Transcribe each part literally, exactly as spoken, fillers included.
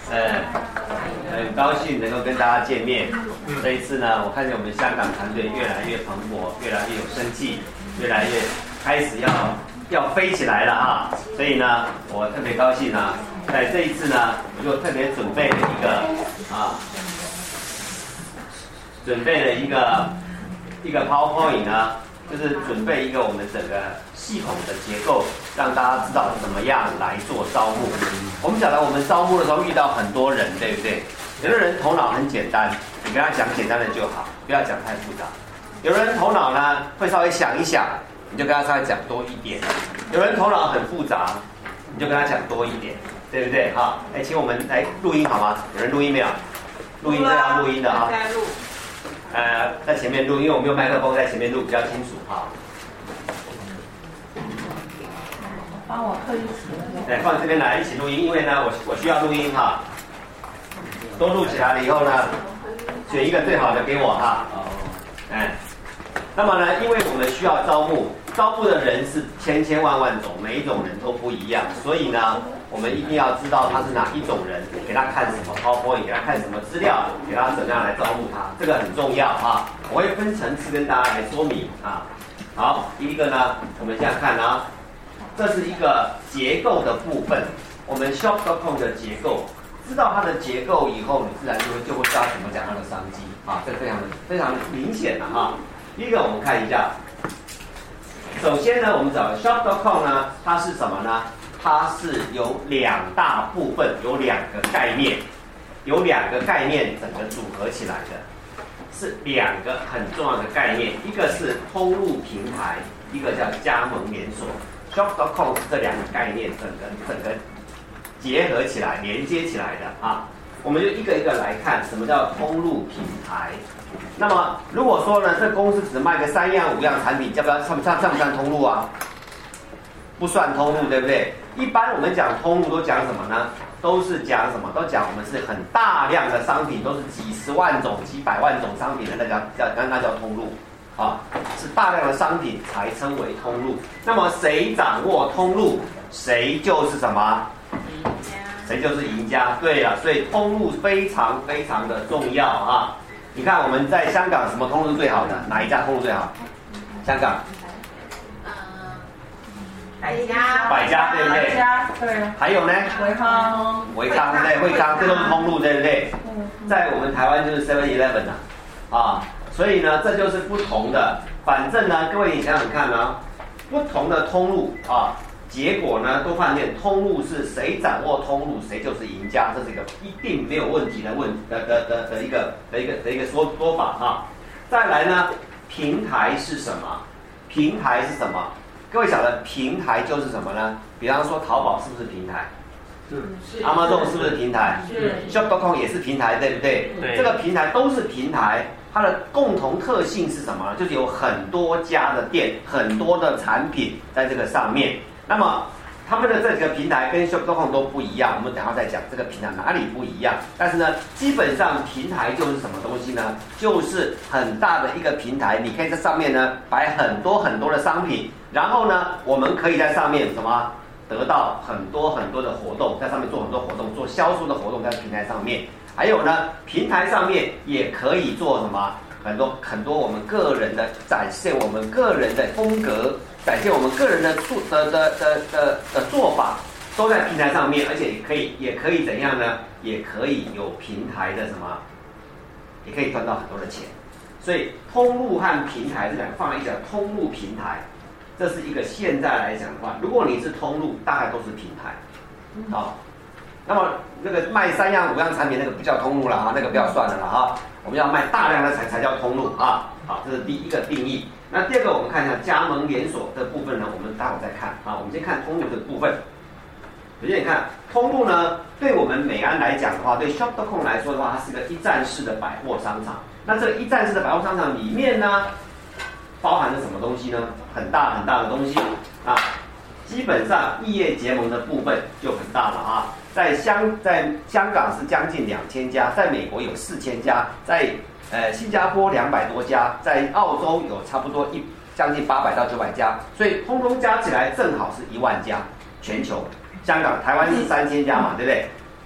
呃，很高兴能够跟大家见面。这一次呢，我看见我们香港团队越来越蓬勃，越来越有生气，越来越开始要要飞起来了啊！所以呢，我特别高兴啊，在这一次呢，我就特别准备了一个啊，准备了一个一个 PowerPoint 呢，就是准备一个我们整个系统的结构，让大家知道怎么样来做招募。我们讲了，我们招募的时候遇到很多人，对不对？有的人头脑很简单，你跟他讲简单的就好，不要讲太复杂。有人头脑呢会稍微想一想，你就跟他稍微讲多一点。有人头脑很复杂，你就跟他讲多一点，对不对？哈，哎，请我们来录音好吗？有人录音没有？录音这要录音的啊。 在录。 呃，在前面录，因为我没有麦克风，在前面录比较清楚哈。 帮我刻一起。 对，放这边来一起录音，因为呢，我我需要录音哈。都录起来了以后呢，选一个最好的给我哈。哎，那么呢，因为我们需要招募，招募的人是千千万万种，每一种人都不一样，所以呢，我们一定要知道他是哪一种人，给他看什么 PowerPoint， 给他看什么资料，给他怎么样来招募他，这个很重要啊。我会分层次跟大家来说明啊。好，第一个呢，我们这样看啊，这是一个结构的部分，我们 shop dot com 的结构。知道它的结构以后，你自然就会就会知道怎么讲它的商机啊，这非常的非常明显了哈。第一个我们看一下，首先呢，我们找 shop dot com 呢，它是什么呢？它是有两大部分，有两个概念，有两个概念整个组合起来的，是两个很重要的概念，一个是通路平台，一个叫加盟连锁。shop dot com 是这两个概念整个整个结合起来、连接起来的啊，我们就一个一个来看，什么叫通路平台？那么如果说呢，这公司只卖个三样五样产品，要不要算算算不算通路啊？不算通路，对不对？一般我们讲通路都讲什么呢？都是讲什么？都讲我们是很大量的商品，都是几十万种、几百万种商品的，那叫叫那叫通路啊，是大量的商品才称为通路。那么谁掌握通路，谁就是什么？谁就是赢家？对了，所以通路非常非常的重要啊！你看我们在香港什么通路是最好的？哪一家通路最好？香港？ 呃，百家。 百家对不对？ 百家对。 还有呢？ 维康。 维康对，惠康，这都是通路对不对？在我们台湾就是 seven eleven 啊，啊，所以呢这就是不同的。反正呢，各位你想想看啊，不同的通路啊。结果呢，都发现通路是谁掌握通路，谁就是赢家，这是一个一定没有问题的问的的的的一个的一个的一个说说法哈。再来呢，平台是什么？平台是什么？各位晓得平台就是什么呢？比方说淘宝是不是平台？是。Amazon 是不是平台？ 是。 shop dot com 也是平台，对不对？对。这个平台都是平台。它的共同特性是什么呢？就是有很多家的店，很多的产品在这个上面。那么他们的这个平台跟 shop dot com 都不一样，我们等一下再讲这个平台哪里不一样。但是呢，基本上平台就是什么东西呢？就是很大的一个平台，你可以在上面呢摆很多很多的商品，然后呢，我们可以在上面什么得到很多很多的活动，在上面做很多活动，做销售的活动在平台上面。还有呢，平台上面也可以做什么？很多很多我们个人的展现，我们个人的风格。展现我们个人的做的的的的的做法，都在平台上面，而且也可以也可以怎样呢？也可以有平台的什么，也可以赚到很多的钱。所以通路和平台这两个放在一起，通路平台，这是一个现在来讲的话，如果你是通路，大概都是平台，好。那么那个卖三样五样产品那个不叫通路了哈，那个不要算了了哈。我们要卖大量的才才叫通路啊。好，这是第一个定义。那第二个，我们看一下加盟连锁的部分呢，我们待会再看啊。我们先看通路的部分。首先你看通路呢，对我们美安来讲的话，对 shop dot com 来说的话，它是个一站式的百货商场。那这个一站式的百货商场里面呢，包含了什么东西呢？很大很大的东西啊。基本上异业结盟的部分就很大了啊。在香在香港是将近两千家，在美国有四千家，在呃新加坡两百多家，在澳洲有差不多一将近八百到九百家，所以通通加起来正好是一万家，全球。香港、台湾是三千家嘛，对不对？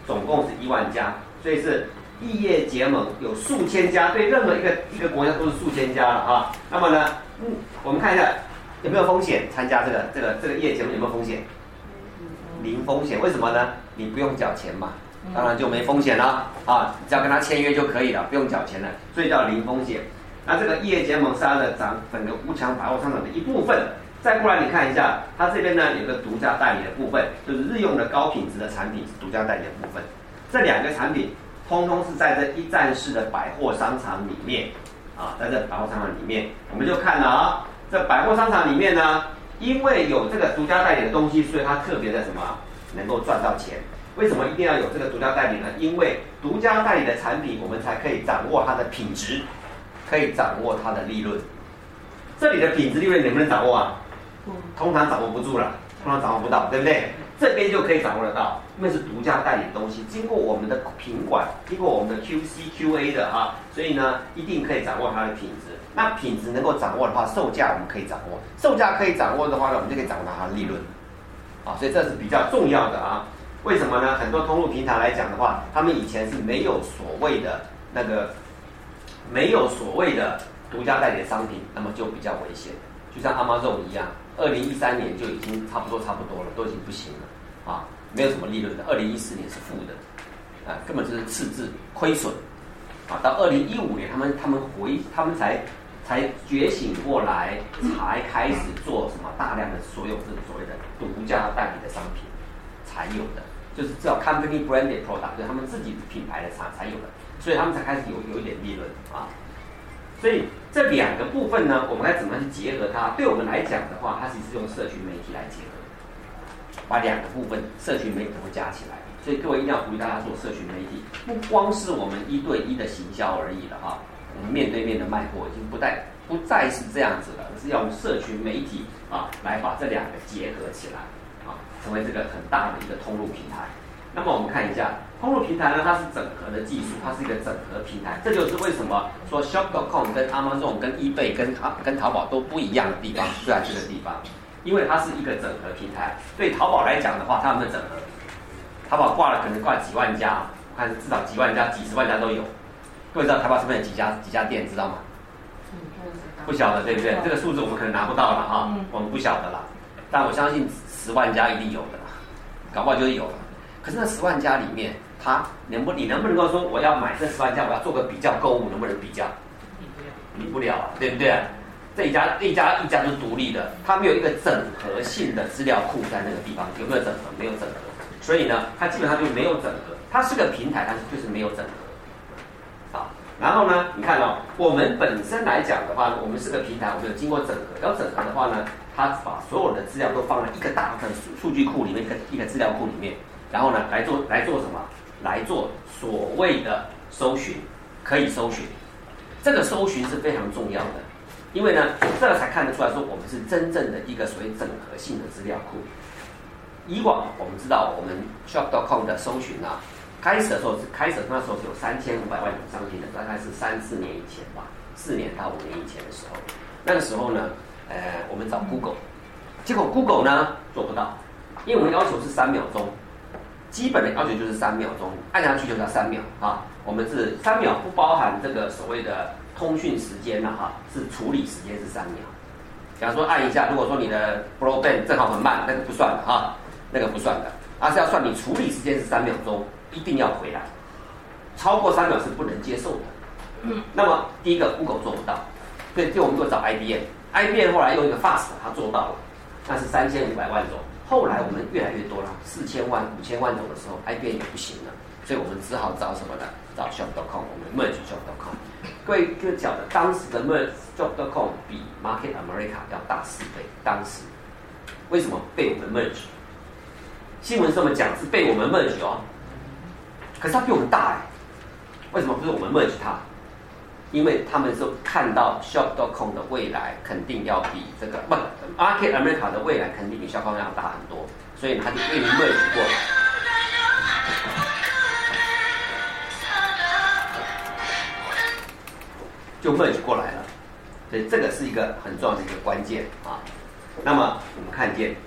总共是一万家，所以是异业结盟有数千家，对任何一个一个国家都是数千家了啊。那么呢，嗯，我们看一下有没有风险参加这个这个这个异业结盟有没有风险？零风险，为什么呢？你不用缴钱嘛，当然就没风险了啊，只要跟他签约就可以了，不用缴钱了，所以叫零风险。那这个异业结盟是它的整整个吴强百货商场的一部分。再过来你看一下，它这边呢有个独家代理的部分，就是日用的高品质的产品是独家代理的部分。这两个产品通通是在这一站式的百货商场里面啊，在这百货商场里面，我们就看了啊，这百货商场里面呢，因为有这个独家代理的东西，所以它特别的什么能够赚到钱。为什么一定要有这个独家代理呢？因为独家代理的产品，我们才可以掌握它的品质，可以掌握它的利润。这里的品质利润能不能掌握啊？通常掌握不住了，通常掌握不到，对不对？这边就可以掌握得到，因为是独家代理的东西，经过我们的品管，经过我们的 Q C Q A 的啊，所以呢，一定可以掌握它的品质。那品质能够掌握的话，售价我们可以掌握，售价可以掌握的话呢，我们就可以掌握到它的利润，啊，所以这是比较重要的啊。为什么呢？很多通路平台来讲的话，他们以前是没有所谓的那个，没有所谓的独家代理的商品，那么就比较危险。就像 Amazon 一样，二零一三年就已经差不多差不多了，都已经不行了啊，没有什么利润的。二零一四年是负的，啊，根本就是赤字亏损，啊，到二零一五年他们他们回他们才才觉醒过来，才开始做什么大量的所有这个所谓的独家代理的商品才有的，就是叫 company branded product， 就是他们自己品牌的产才有的，所以他们才开始有有一点利润啊。所以这两个部分呢，我们该怎么去结合它？对我们来讲的话，它其实是用社群媒体来结合，把两个部分社群媒体都加起来。所以各位一定要鼓励大家做社群媒体，不光是我们一对一的行销而已了哈。我们面对面的卖货已经不再不再是这样子了，而是要用社群媒体啊来把这两个结合起来啊，成为这个很大的一个通路平台。那么我们看一下通路平台呢，它是整合的技术，它是一个整合平台，这就是为什么说 shop dot com 跟 Amazon 跟 eBay 跟淘跟淘宝都不一样的地方，就在这个地方，因为它是一个整合平台。对淘宝来讲的话，它有没有整合？淘宝挂了可能挂几万家，我看至少几万家、几十万家都有。各位知道淘宝这边有几家几家店，知道吗？不晓得，对不对？这个数字我们可能拿不到了哈，我们不晓得了。但我相信十万家一定有的啦，搞不好就是有了。可是那十万家里面，他能不你能不能够说我要买这十万家，我要做个比较购物，能不能比较？比不了啊，对不对？这一家一家一家都是独立的，它没有一个整合性的资料库在那个地方，有没有整合？没有整合，所以呢，它基本上就没有整合。它是个平台，但是就是没有整合。好，然后呢，你看哦，我们本身来讲的话呢，我们是个平台，我们有经过整合。要整合的话呢，它把所有的资料都放在一个大的数据库里面，一个一个资料库里面。然后呢，来做来做什么？来做所谓的搜寻，可以搜寻。这个搜寻是非常重要的，因为呢，这个才看得出来说我们是真正的一个所谓整合性的资料库。以往我们知道，我们 shop dot com 的搜寻啊，开始的时候是开始那时候是有三千五百万种商品的，大概是三四年以前吧，四年到五年以前的时候。那个时候呢，呃，我们找 Google， 结果 Google 呢做不到，因为我们要求是三秒钟。基本的要求就是三秒钟，按下去就是要三秒啊。我们是三秒，不包含这个所谓的通讯时间了哈，是处理时间是三秒。假如说按一下，如果说你的 broadband 正好很慢，那个不算的哈，那个不算的，而是要算你处理时间是三秒钟，一定要回来，超过三秒是不能接受的。嗯，那么第一个 Google 做不到，所以就我们就找 I B M，I B M 后来用一个 Fast， 它做到了，那是三千五百万种。后来我们越来越多了，四千万、五千万种的时候 ，I B M 也不行了，所以我们只好找什么呢？找 shop dot com， 我们 merge shop dot com。各位就讲的，当时的 merge shop dot com 比 Market America 要大四倍。当时为什么被我们 merge？ 新闻这么讲是被我们 merge 哦，可是它比我们大哎，为什么不是我们 merge 它？因为他们是看到 shop dot com 的未来肯定要比这个不 Market America 的未来肯定比 shop dot com 要大很多，所以他就被 merge 过来，就 merge 过来了。所以这个是一个很重要的一个关键啊。那么我们看见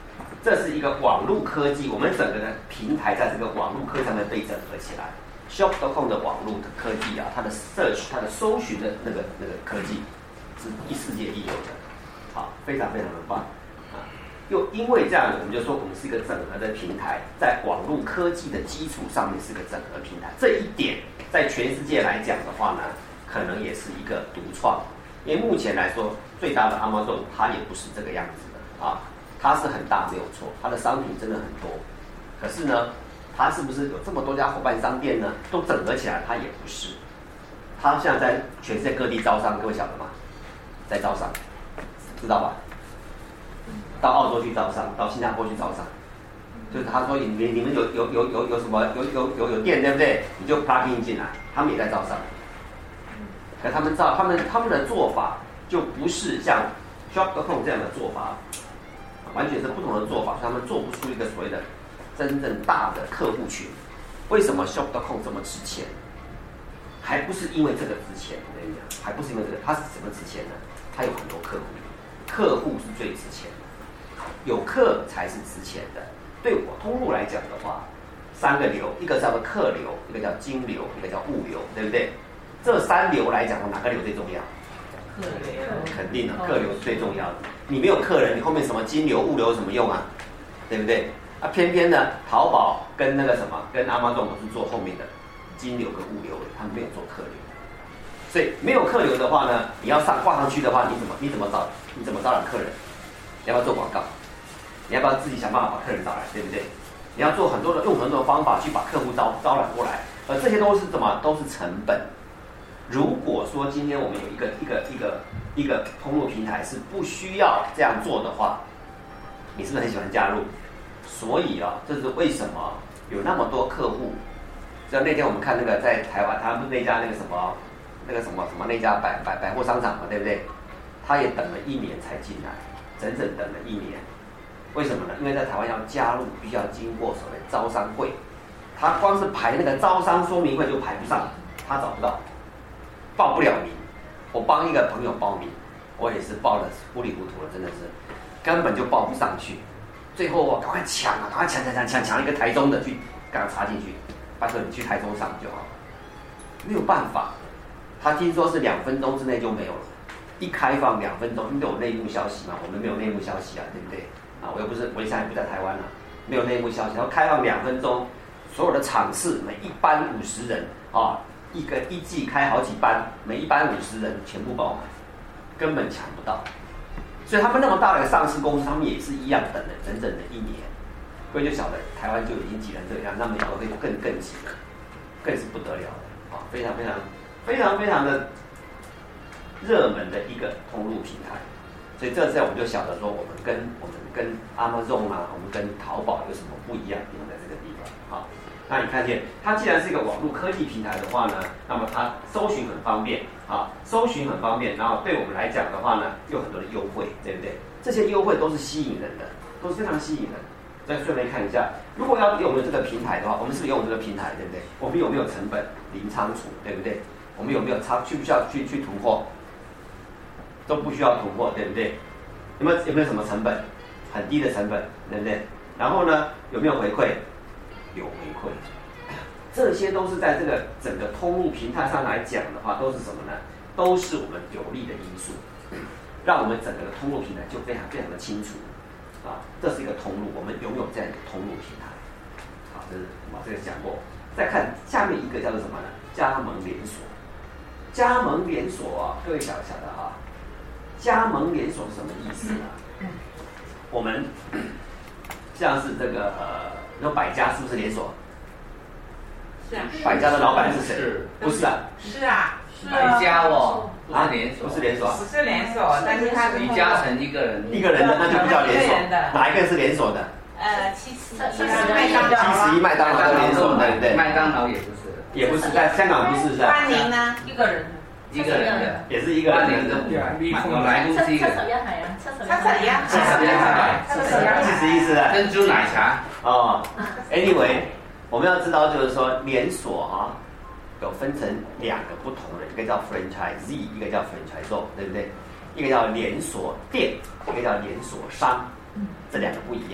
这是一个网络科技，我们整个的平台在这个网络科技上面被整合起来。shop 点 com 的网络的科技啊，它的 search 它的搜寻的那个那个科技是一世界一流的，好，非常非常的棒啊！又因为这样，我们就说我们是一个整合的平台，在网络科技的基础上面是个整合平台。这一点在全世界来讲的话呢，可能也是一个独创。因为目前来说，最大的 Amazon 它也不是这个样子的啊，它是很大没有错，它的商品真的很多，可是呢。它是不是有这么多家伙伴商店呢？都整合起来，它也不是。它现在在全世界各地招商，各位晓得吗？在招商，知道吧？到澳洲去招商，到新加坡去招商，就是他说你们你们有有有有有什么有有有有店对不对？你就 plug in 进来，他们也在招商。可他们照他们他们的做法就不是像 shop 点 com 这样的做法，完全是不同的做法，他们做不出一个所谓的。真正大的客户群，为什么 shop 点 com 这么值钱？还不是因为这个值钱，我跟你讲，还不是因为这个，它是怎么值钱呢？它有很多客户，客户是最值钱的，有客才是值钱的。对我通路来讲的话，三个流，一个叫做客流，一个叫金流，一个叫物流，对不对？这三流来讲，哪个流最重要？ 客流， 肯定的，客流是最重要的。你没有客人，你后面什么金流、物流有什么用啊？对不对？啊，偏偏呢，淘宝跟那个什么，跟 Amazon 都是做后面的金流跟物流的，他们没有做客流。所以没有客流的话呢，你要上挂上去的话，你怎么你怎么招你怎么招揽客人？你要不要做广告？你要不要自己想办法把客人找来，对不对？你要做很多的用很多的方法去把客户招招揽过来，而这些都是什么？都是成本。如果说今天我们有一个一个一个一个通路平台是不需要这样做的话，你是不是很喜欢加入？所以啊，这是为什么有那么多客户。像那天我们看那个在台湾，他们那家那个什么那个什么什么那家百百百货商场嘛，对不对？他也等了一年才进来，整整等了一年。为什么呢？因为在台湾要加入，必须要经过所谓招商会，他光是排那个招商说明会就排不上，他找不到，报不了名。我帮一个朋友报名，我也是报的糊里糊涂了，真的是根本就报不上去。最后我赶快抢啊，赶快抢抢抢抢抢一个台中的去，赶快插进去。拜托你去台中上就好了，没有办法。他听说是两分钟之内就没有了，一开放两分钟，因为有内幕消息嘛，我们没有内幕消息啊，对不对？啊，我又不是，我现在也不在台湾了，没有内幕消息。然后开放两分钟，所有的场次每一班五十人啊，一个一季开好几班，每一班五十人全部爆满，根本抢不到。所以他们那么大的上市公司，他们也是一样等了整整的一年。各位就晓得台湾就已经挤成这样，那么以后会更更挤了，更是不得了的啊！非常非常非常非常的热门的一个通路平台。所以这次我们就晓得说，我们跟我们跟 Amazon 啊，我们跟淘宝有什么不一样的地方在这个地方啊？那你看见它既然是一个网络科技平台的话呢，那么它搜寻很方便啊，搜寻很方便，然后对我们来讲的话呢，有很多的优惠，对不对？这些优惠都是吸引人的，都是非常吸引人。再顺便看一下，如果要用这个平台的话，我们是不是用这个平台，对不对？我们有没有成本零仓储，对不对？我们有没有仓需不需要去去囤货？都不需要囤货，对不对？有没有有没有什么成本？很低的成本，对不对？然后呢，有没有回馈？有回馈，这些都是在这个整个通路平台上来讲的话，都是什么呢？都是我们有利的因素，让我们整个的通路平台就非常非常的清楚啊，这是一个通路，我们拥有这样一个通路平台。好，这是我这个讲过。再看下面一个叫做什么呢？加盟连锁。加盟连锁啊，各位晓不晓得啊？加盟连锁是什么意思呢？我们像是这个呃。你说百家是不是连锁？ 是啊。 百家的老板是谁？ 是。 不是啊。 是啊。是百家哦，不是连锁。 不是连锁。 不是连锁，但是它是李嘉诚一个人。 一个人的那就不叫连锁。哪一个是连锁的？ 呃，七十一。 七十一麦当劳的连锁，对不对？ 麦当劳也不是。 也不是，在香港不是是吧？ 万宁呢？一个人。 一个人的。 也是一个人。 万宁的。来路是一个。 七十一啊。 七十一。 七十一是啊。 珍珠奶茶。 哦 ，anyway， 我们要知道就是说连锁啊，有分成两个不同的，一个叫 franchisee， 一个叫 franchisor， 对不对？一个叫连锁店，一个叫连锁商，这两个不一样。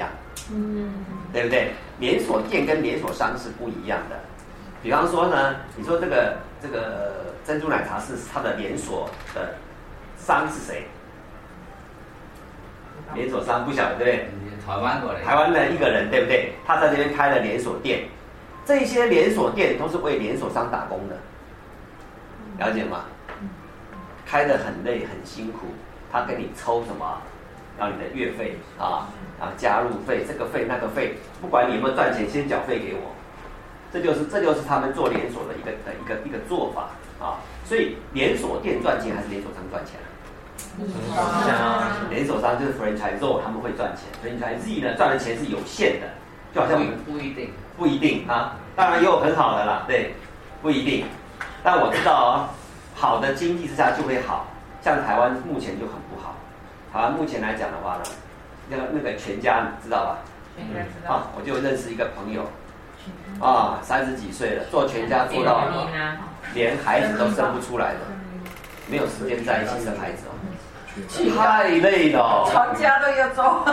嗯，对不对？连锁店跟连锁商是不一样的。比方说呢，你说这个这个珍珠奶茶是它的连锁的商是谁？连锁商不晓得对不对？ 台湾过来。 台湾的一个人对不对？他在这边开了连锁店，这些连锁店都是为连锁商打工的，了解吗？开得很累很辛苦，他给你抽什么？要你的月费啊，然后加入费，这个费那个费，不管你有没有赚钱，先缴费给我。这就是这就是他们做连锁的一个的一个一个做法啊。所以连锁店赚钱还是连锁商赚钱？连锁商就是 franchisor 他们会赚钱 ，franchisee 呢赚的钱是有限的，就好像我们不一定不一定啊，当然也有很好的啦，对，不一定。但我知道哦，好的经济之下就会好，像台湾目前就很不好。台湾目前来讲的话呢，那个那个全家你知道吧？ 全家知道。 啊，我就认识一个朋友，啊，三十几岁了，做全家做到连孩子都生不出来的，没有时间在一起生孩子哦。太累了、哦， 全家都要做，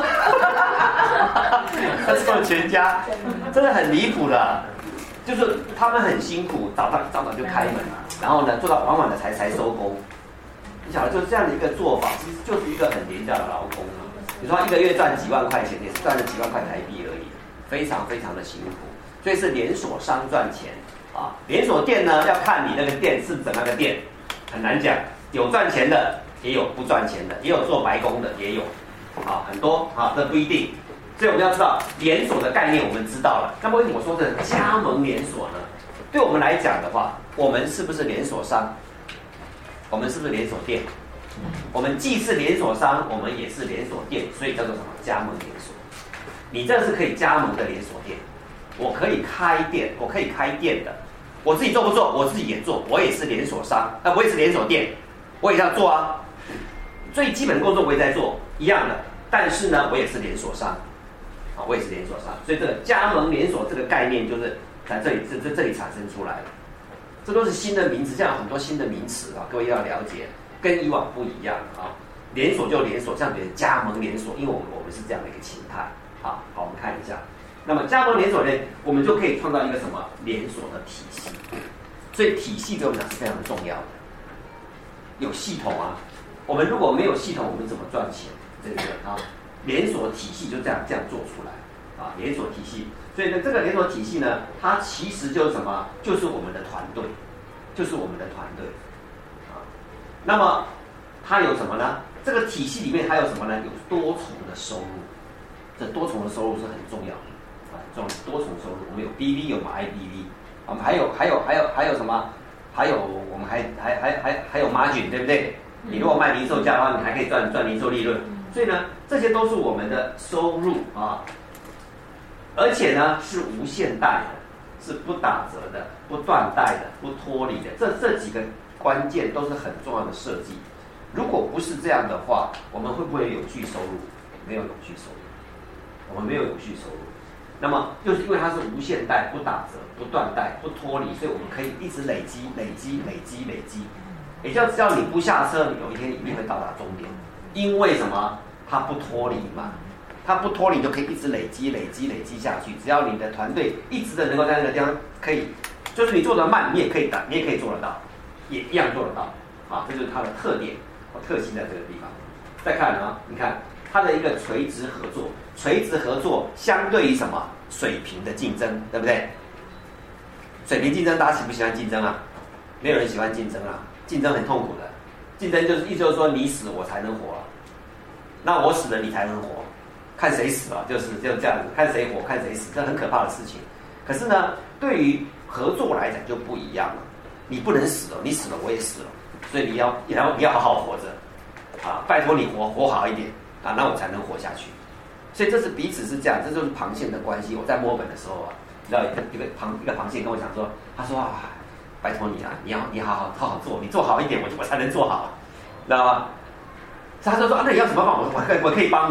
他做全家真的很离谱的，就是他们很辛苦，早早早早就开门，然后呢做到晚晚的才才收工。你想，就是这样的一个做法，其实就是一个很廉价的劳工啊。你说他一个月赚几万块钱，也是赚了几万块台币而已，非常非常的辛苦。所以是连锁商赚钱啊，连锁店呢要看你那个店是怎么样的店，很难讲，有赚钱的。也有不赚钱的，也有做白工的，也有，啊，很多啊，这不一定。所以我们要知道连锁的概念，我们知道了。那么为什么我说的加盟连锁呢？对我们来讲的话，我们是不是连锁商？我们是不是连锁店？我们既是连锁商，我们也是连锁店，所以叫做什么？加盟连锁。你这是可以加盟的连锁店，我可以开店，我可以开店的。我自己做不做？我自己也做，我也是连锁商，那我也是连锁店，我也要做啊。最基本的工作我也在做，一样的，但是呢，我也是连锁商，啊，我也是连锁商，所以这个加盟连锁这个概念就是在这里这这这里产生出来的，这都是新的名词，这样很多新的名词啊，各位要了解，跟以往不一样啊，连锁就连锁，像别人加盟连锁，因为我们我们是这样的一个形态，好，好，我们看一下，那么加盟连锁呢，我们就可以创造一个什么连锁的体系，所以体系对我们讲是非常重要的，有系统啊。我们如果没有系统，我们怎么赚钱？对不对啊？连锁体系就这样这样做出来啊，连锁体系。所以呢，这个连锁体系呢，它其实就是什么？就是我们的团队，就是我们的团队啊。那么它有什么呢？这个体系里面还有什么呢？有多重的收入，这多重的收入是很重要的啊，这种多重收入，我们有 B V， 有 I B V， 我们还有还有还有还有什么？还有我们还还还还还有 margin， 对不对？你如果卖零售价的话，你还可以赚赚零售利润，所以呢，这些都是我们的收入啊，而且呢是无限代的，是不打折的、不断代的、不脱离的，这这几个关键都是很重要的设计。如果不是这样的话，我们会不会有永续收入？没有永续收入，我们没有永续收入。那么就是因为它是无限代、不打折、不断代、不脱离，所以我们可以一直累积、累积、累积、累积。也就只要你不下车，你有一天一定会到达终点，因为什么？它不脱离嘛，它不脱离就可以一直累积、累积、累积下去。只要你的团队一直的能够在那个地方可以，就是你做得慢，你也可以打，你也可以做得到，也一样做得到。啊，这就是它的特点，特性在这个地方。再看啊，你看它的一个垂直合作，垂直合作相对于什么？水平的竞争，对不对？水平竞争，大家喜不喜欢竞争啊？没有人喜欢竞争啊。竞争很痛苦的，竞争就是意思就是说你死我才能活，那我死了你才能活，看谁死了，就是就这样子，看谁活看谁死，这很可怕的事情。可是呢，对于合作来讲就不一样了，你不能死了，你死了我也死了，所以你要你要你要好好活着，啊，拜托你活活好一点啊，那我才能活下去。所以这是彼此是这样，这就是螃蟹的关系。我在墨尔本的时候啊，你知道一个一个螃一个螃蟹跟我讲说，他说啊。拜托你啊，你要你好好好好做，你做好一点，我我才能做好，知道吗？所以他就说啊，那你要怎么办？我说我可以我可以帮你，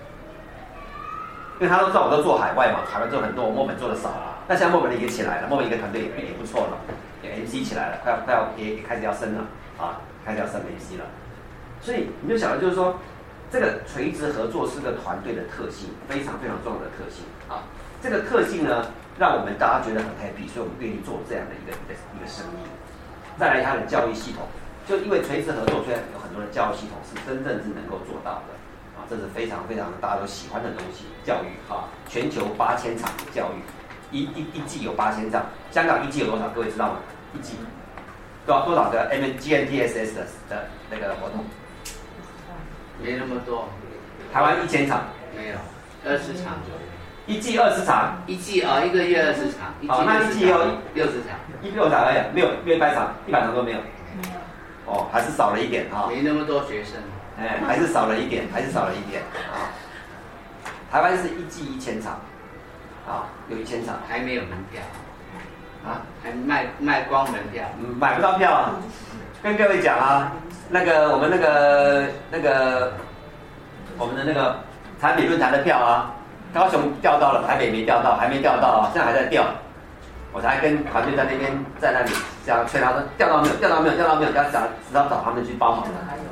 因为他都知道我都做海外嘛，海外做很多，墨本做的少啊。那现在墨本的也起来了，墨本一个团队也也不错了，也 M C 起来了，快要快要也也开始要升了啊，开始要升 M C 了。所以你就想的就是说， 这个垂直合作是个团队的特性，非常非常重要的特性啊。这个特性呢，让我们大家觉得很 happy， 所以我们愿意做这样的一个一个一个生意。再来它的教育系统，就因为垂直合作，虽然有很多的教育系统是真正是能够做到的啊，这是非常非常大家都喜欢的东西。教育哈、啊，全球八千场的教育，一一一季有八千场，香港一季有多少？各位知道吗？一季多少多少个 M G N T S S 的的那个活动？ 没那么多。 台湾一千场， 没有，二十场左右。 一季二十场， 一季啊、哦，一个月二十场，一季哦，那一季有六十场， 一六场而已，没有没有一百场，一百场都没有。 没有。 哦，还是少了一点哈。 没那么多学生。 哎，还是少了一点，还是少了一点啊。台湾是一季一千场，啊，有一千场， 还没有门票， 啊， 还卖卖光门票， 嗯，买不到票啊。跟各位讲啊，那个我们那个那个我们的那个产品论坛的票啊。高雄调到了，台北没调到，还没调到啊，现在还在调。我才跟团队在那边在那里这样催他说调到没有，调到没有，调到没有，要找只好找他们去帮忙。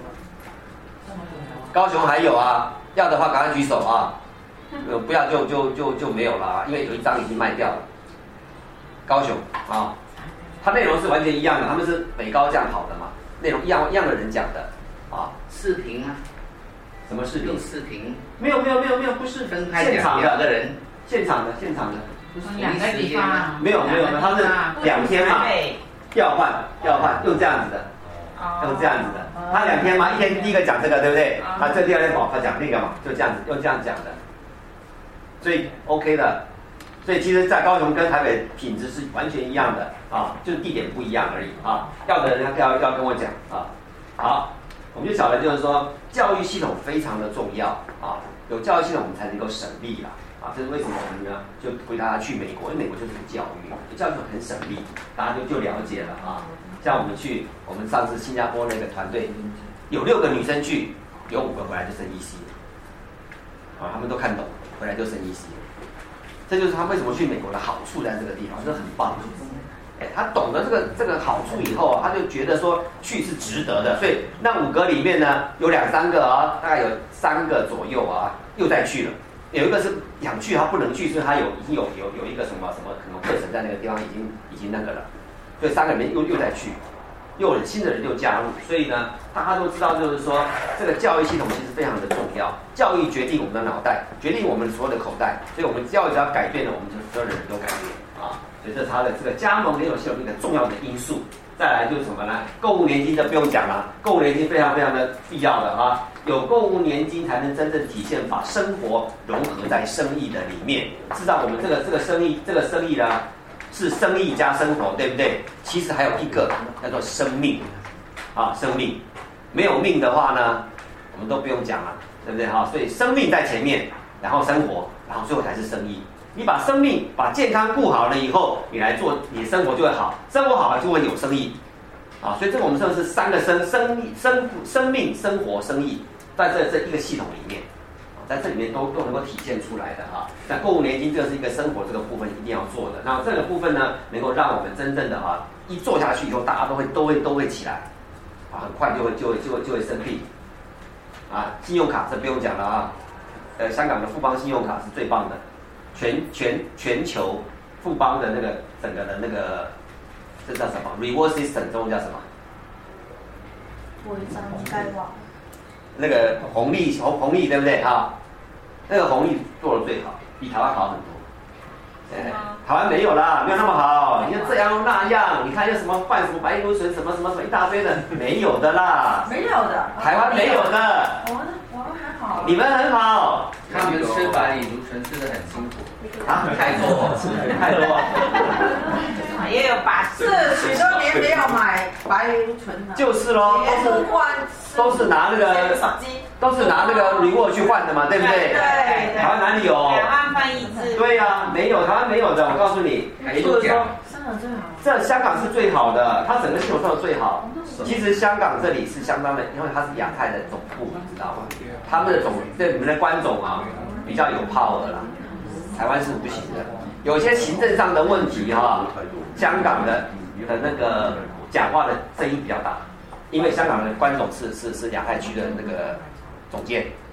高雄还有啊，要的话赶快举手啊，不要就就就就没有了啊，因为有一张已经卖掉了。高雄啊，它内容是完全一样的，他们是北高这样跑的嘛，内容一样一样的人讲的啊。 视频啊。 什么视频？ 用视频？ 没有没有没有没有，不是分开现场两个人， 现场的现场的， 不是两个地方， 没有没有没有，他是两天嘛，调换调换，用这样子的，用这样子的，他两天嘛，一天第一个讲这个对不对？他这第二天跑他讲那个嘛，就这样子用这样讲的，所以 OK 的，所以其实在高雄跟台北品质是完全一样的啊，就是地点不一样而已啊，要的人要要跟我讲啊，好。我们就晓得，就是说，教育系统非常的重要啊，有教育系统，我们才能够省力啦啊。这是为什么我们呢？就回答他去美国，因为美国就是教育，教育系统很省力，大家就就了解了啊。像我们去，我们上次新加坡那个团队，有六个女生去，有五个回来就升一 C 啊，他们都看懂，回来就升一 C。这就是他为什么去美国的好处，在这个地方，这很棒。哎，他懂得这个这个好处以后，他就觉得说去是值得的，所以那五个里面呢，有两三个啊，大概有三个左右啊，又再去了。有一个是想去，他不能去，所以他有已经有有有一个什么什么可能课程在那个地方已经已经那个了，所以三个人又又再去，又有新的人又加入，所以呢，大家都知道，就是说这个教育系统其实非常的重要，教育决定我们的脑袋，决定我们所有的口袋，所以我们教育只要改变了，我们就所有的人都改变啊。所以这是它的这个加盟联友系统一个重要的因素。再来就是什么呢？购物年金就不用讲了，购物年金非常非常的必要的啊，有购物年金才能真正体现把生活融合在生意的里面。知道我们这个这个生意这个生意呢是生意加生活，对不对？其实还有一个叫做生命啊，生命没有命的话呢，我们都不用讲了，对不对哈？所以生命在前面，然后生活，然后最后才是生意。你把生命、把健康顾好了以后，你来做，你的生活就会好，生活好了就会有生意，啊，所以这个我们说的是三个生生生生命、生活、生意，在这这一个系统里面，啊，在这里面都都能够体现出来的哈。那购物年金这个是一个生活这个部分一定要做的，那这个部分呢，能够让我们真正的哈，一做下去以后，大家都会都会都会起来，啊，很快就会就会就会就会生病，啊，信用卡这不用讲了啊，呃，香港的富邦信用卡是最棒的。全全全球富邦的那个整个的那个，这叫什么 ？reward system 中文叫什么？ 徽章该网。 那个红利红红利对不对啊？那个红利做的最好，比台湾好很多。哎，台湾没有啦，没有那么好。你看这样那样，你看有什么换什么白芦醇什么什么什么一大堆的，没有的啦。 没有的。 台湾没有的。 我们我们还好。 你们很好。 他们吃白藜芦醇吃的很辛苦。 啊，太多，太多。 也有把是许多年没有买白藜芦醇了。 就是喽，都是换， 都是拿那个手机， 都是拿那个 reward 去换的嘛，对不对？ 对。 台湾哪里有？ 台湾翻译制。 对呀、啊，没有，台湾没有的。我告诉你，也就是说， 香港最好。 这香港是最好的，它整个系统做的最好。其实香港这里是相当的，因为它是亚太的总部，你知道吗？他们的总对你们的官总啊比较有 power 啦。台湾是不行的，有些行政上的问题哈、啊，香港的的那个讲话的声音比较大，因为香港的官总是是是亚太区的那个总监，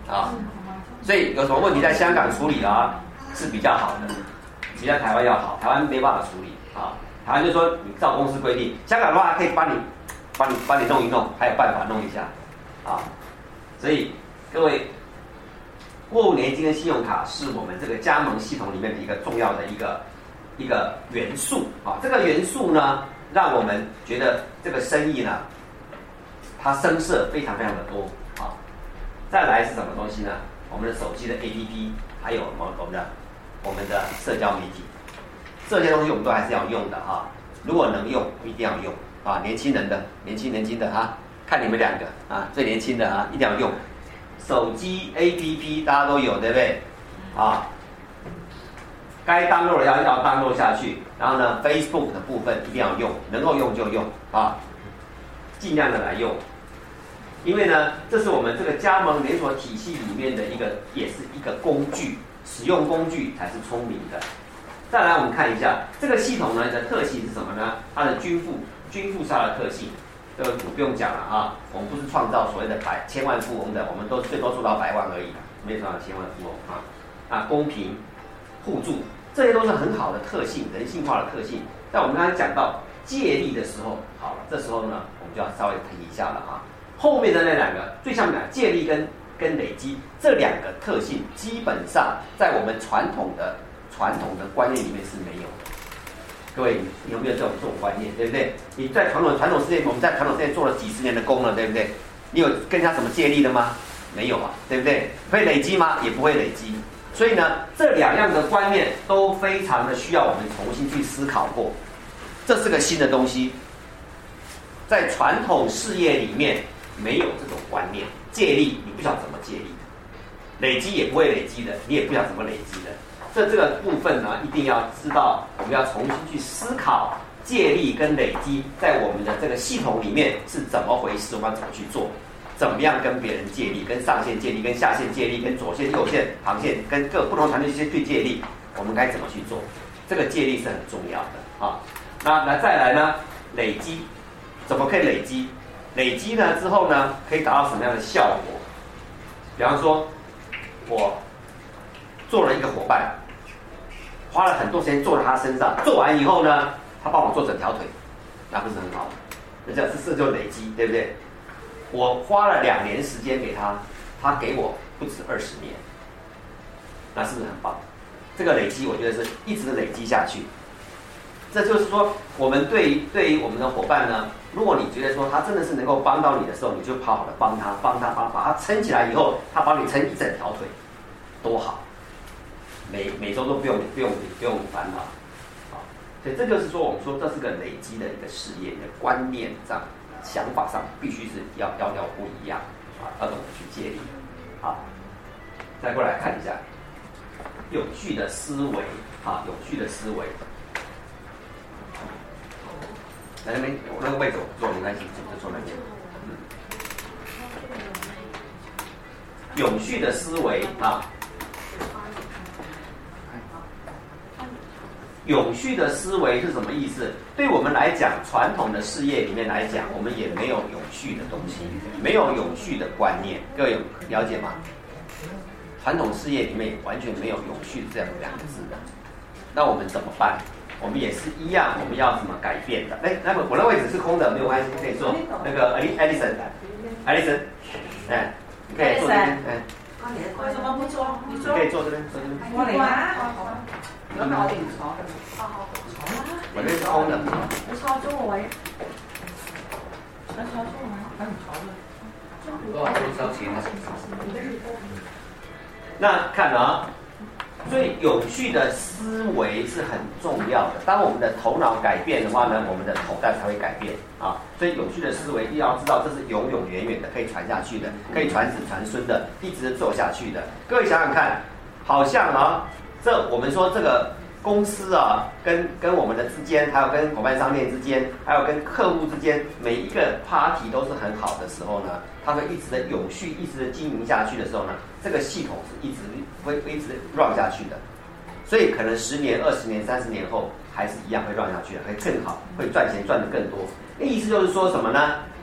啊，所以有什么问题在香港处理啊是比较好的，比在台湾要好，台湾没办法处理啊。台湾就说你照公司规定，香港的话可以帮你帮你帮你弄一弄，还有办法弄一下啊。所以各位，货物年金跟信用卡是我们这个加盟系统里面的一个重要的一个一个元素啊。这个元素呢，让我们觉得这个生意呢，它声色非常非常的多啊。再来是什么东西呢？我们的手机的 A P P， 还有我们我们的我们的社交媒体，这些东西我们都还是要用的啊。如果能用，一定要用啊。年轻人的，年轻年轻的啊，看你们两个啊，最年轻的啊，一定要用。手机 A P P 大家都有，对不对？啊，该 download 的要要 download 下去。然后呢 ，Facebook 的部分一定要用，能够用就用啊，尽量的来用。因为呢，这是我们这个加盟连锁体系里面的一个，也是一个工具，使用工具才是聪明的。再来，我们看一下这个系统呢的特性是什么呢？它的均富均富差的特性，这个我不用讲了啊。我们不是创造所谓的百千万富翁的，我们都最多做到百万而已，没创造千万富翁啊。啊，公平互助，这些都是很好的特性，人性化的特性。在我们刚才讲到借力的时候，好了，这时候呢，我们就要稍微提一下了啊。后面的那两个最下面的借力跟跟累积这两个特性，基本上在我们传统的传统的观念里面是没有的。各位，你有没有这种这种观念？对不对？你在传统传统世界，我们在传统世界做了几十年的工了，对不对？你有跟人家什么借力的吗？没有啊，对不对？会累积吗？也不会累积。所以呢，这两样的观念都非常的需要我们重新去思考过。这是个新的东西，在传统事业里面没有这种观念。借力你不晓得怎么借力，累积也不会累积的，你也不晓得怎么累积的。这这个部分呢，一定要知道，我们要重新去思考借力跟累积在我们的这个系统里面是怎么回事，我们要怎么去做，怎么样跟别人借力，跟上线借力，跟下线借力，跟左线、右线、旁线，跟各不同团队之间去借力，我们该怎么去做？这个借力是很重要的啊。那那再来呢，累积怎么可以累积？累积呢之后呢，可以达到什么样的效果？比方说，我做了一个伙伴，花了很多时间做在他身上，做完以后呢，他帮我做整条腿，那不是很好？那叫这就累积，对不对？我花了两年时间给他，他给我不止二十年，那是不是很棒？这个累积，我觉得是一直累积下去。这就是说，我们对于对于我们的伙伴呢，如果你觉得说他真的是能够帮到你的时候，你就好好的帮他，帮他，帮把他撑起来以后，他帮你撑一整条腿，多好！每每周都不用不用不用烦恼，啊，所以这就是说，我们说这是个累积的一个事业，你的观念上、想法上必须是要要要不一样啊，要懂得去借力。好，再过来看一下永续的思维啊，永续的思维。来那边，我那个位置我坐，没关系，就坐那边。嗯，永续的思维啊，永续的思维是什么意思？对我们来讲，传统的事业里面来讲，我们也没有永续的东西，没有永续的观念，各位有了解吗？传统事业里面完全没有永续这样两个字的，那我们怎么办？我们也是一样，我们要怎么改变的？哎，那么我的位置是空的，没有关系，可以坐。那个艾艾丽森，艾丽森，哎，你可以坐这边，哎。 为什么不坐？你坐。 你可以坐这边，坐这边。 我嚟啦。有冇定坐？ 我这是空的。 你坐咗個位。你坐咗個位，等唔坐啦。 多少收錢啊？ 那看啊。所以永续的思维是很重要的。当我们的头脑改变的话呢，我们的口袋才会改变啊。所以永续的思维一定要知道，这是永永远远的，可以传下去的，可以传子传孙的，一直做下去的。各位想想看，好像啊，这我们说这个公司啊，跟跟我们的之间，还有跟伙伴商店之间，还有跟客户之间，每一个 party 都是很好的时候呢，它会一直的永续，一直的经营下去的时候呢，这个系统是一直会一直 run 下去的。所以可能十年、二十年、三十年后，还是一样会 run 下去的，会更好，会赚钱赚得更多。那意思就是说什么呢？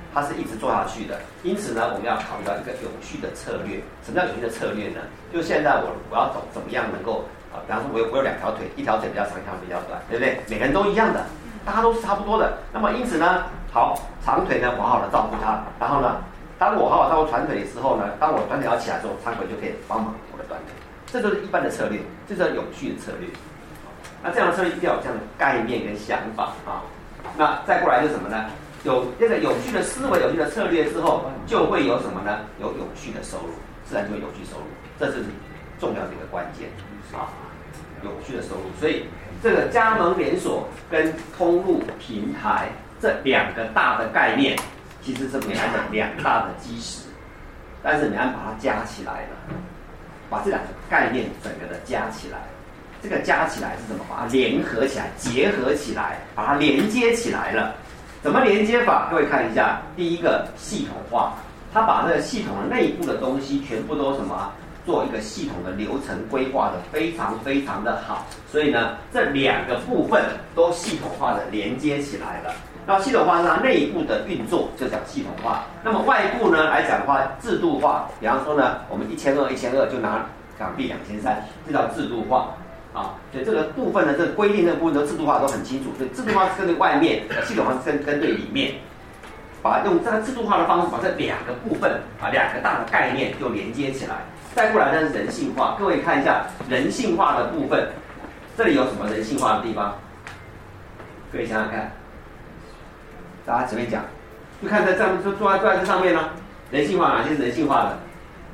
它是一直做下去的。因此呢，我们要考虑到一个永续的策略。什么叫永续的策略呢？就现在我我要懂怎么样能够啊，比方说我有我有两条腿，一条腿比较长，一条腿比较短，对不对？每个人都一样的，大家都是差不多的。那么因此呢，好，长腿呢，我好好的照顾它，然后呢，当我好好照顾短腿的时候呢，当我短腿要起来的时候，长腿就可以帮忙我的短腿。这就是一般的策略，这叫永续的策略。那这样的策略一定要有这样的概念跟想法啊。那再过来是什么呢？有这个永续的思维、永续的策略之后，就会有什么呢？有永续的收入，自然就会永续收入，这是重要的一个关键啊。永续的收入，所以这个加盟连锁跟通路平台这两个大的概念，其实是美安的两大的基石，但是美安把它加起来了。把这两个概念整个的加起来，这个加起来是怎么？把它联合起来、结合起来，把它连接起来了。怎么连接法？各位看一下，第一个系统化，它把这个系统的内部的东西全部都什么？做一个系统的流程规划的非常非常的好。所以呢，这两个部分都系统化的连接起来了。那系统化是它内部的运作，就讲系统化。那么外部呢来讲的话，制度化。比方说呢，我们一千二、一千二就拿港币两千三，这叫制度化啊。所以这个部分呢，这个规定的部分都制度化都很清楚。所以制度化是针对外面，系统化是跟跟对里面。把用这个制度化的方式，把这两个部分啊，两个大的概念就连接起来。再过来呢是人性化，各位看一下人性化的部分，这里有什么人性化的地方？各位想想看。大家前面讲，就看在这样就坐在坐在这上面呢、啊，人性化哪些是人性化的？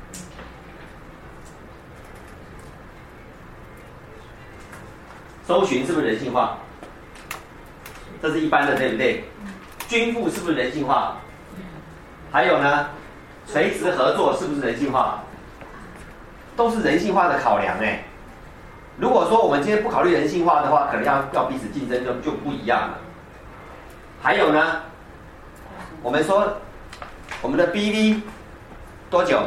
搜寻是不是人性化？这是一般的，对不对？均富是不是人性化？还有呢，垂直合作是不是人性化？都是人性化的考量哎。如果说我们今天不考虑人性化的话，可能要要彼此竞争就就不一样了。还有呢，我们说我们的 B V 多久？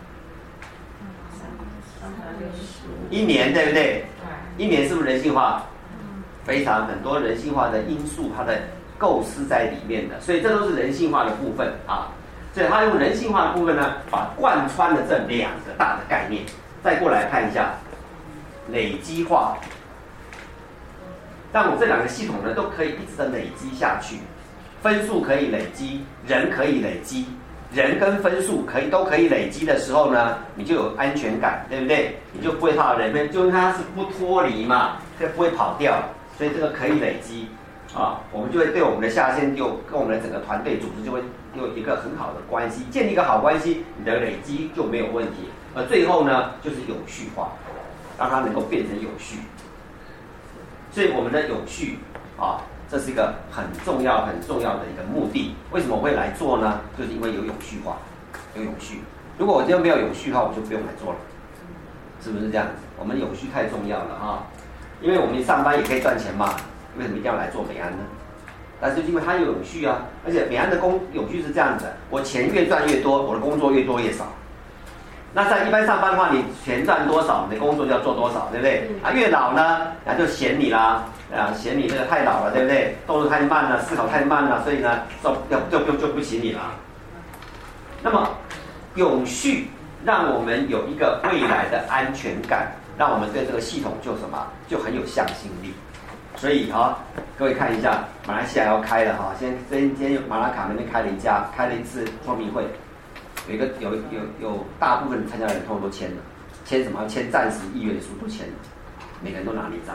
一年，对不对？一年是不是人性化？非常很多人性化的因素，它的构思在里面的，所以这都是人性化的部分啊。所以他用人性化的部分呢，把贯穿了这两个大的概念。再过来看一下累积化。但我这两个系统呢，都可以一直的累积下去，分数可以累积，人可以累积，人跟分数可以都可以累积的时候呢，你就有安全感，对不对？你就不会怕人，就因为它是不脱离嘛，就不会跑掉，所以这个可以累积啊，我们就会对我们的下线就跟我们的整个团队组织就会有一个很好的关系，建立一个好关系，你的累积就没有问题，而最后呢，就是有序化，让它能够变成有序。所以我们的永续啊，这是一个很重要、很重要的一个目的。为什么我会来做呢？就是因为有永续化，有永续。如果我今天没有永续化，我就不用来做了，是不是这样子？我们永续太重要了哈，因为我们上班也可以赚钱嘛，为什么一定要来做美安呢？但是因为它有永续啊，而且美安的工永续是这样子的，我钱越赚越多，我的工作越多越少。那在一般上班的话，你钱赚多少，你的工作就要做多少，对不对？啊，越老呢，然后就嫌你啦，啊，嫌你这个太老了，对不对？动作太慢了，思考太慢了，所以呢，就就就就不起你了。那么，永续让我们有一个未来的安全感，让我们对这个系统就什么，就很有向心力。所以啊，各位看一下，马来西亚要开了哈，现在今天马拉卡那边开了一家，开了一次说明会。有一个有有有大部分参加的人通通都签了，签什么？签暂时意愿书都签了，每个人都拿了一张。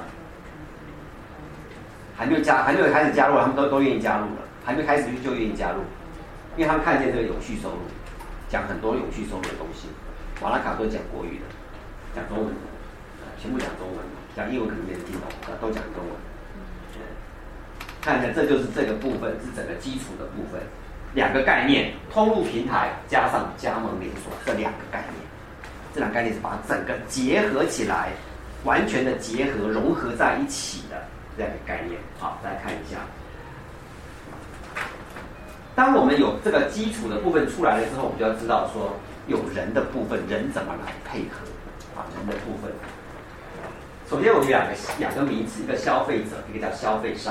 还没有加，还没有开始加入，他们都都愿意加入了，还没开始就愿意加入，因为他们看见这个永续收入，讲很多永续收入的东西。马拉卡都讲国语的，讲中文的，全部讲中文，讲英文可能没人听懂，都讲中文。看看，这就是这个部分是整个基础的部分。两个概念，通路平台加上加盟连锁这两个概念，这两个概念是把整个结合起来，完全的结合融合在一起的这样一个概念。好，大家看一下，当我们有这个基础的部分出来了之后，我们就要知道说有人的部分，人怎么来配合啊？人的部分，首先我们有两个两个名词，一个消费者，一个叫消费商。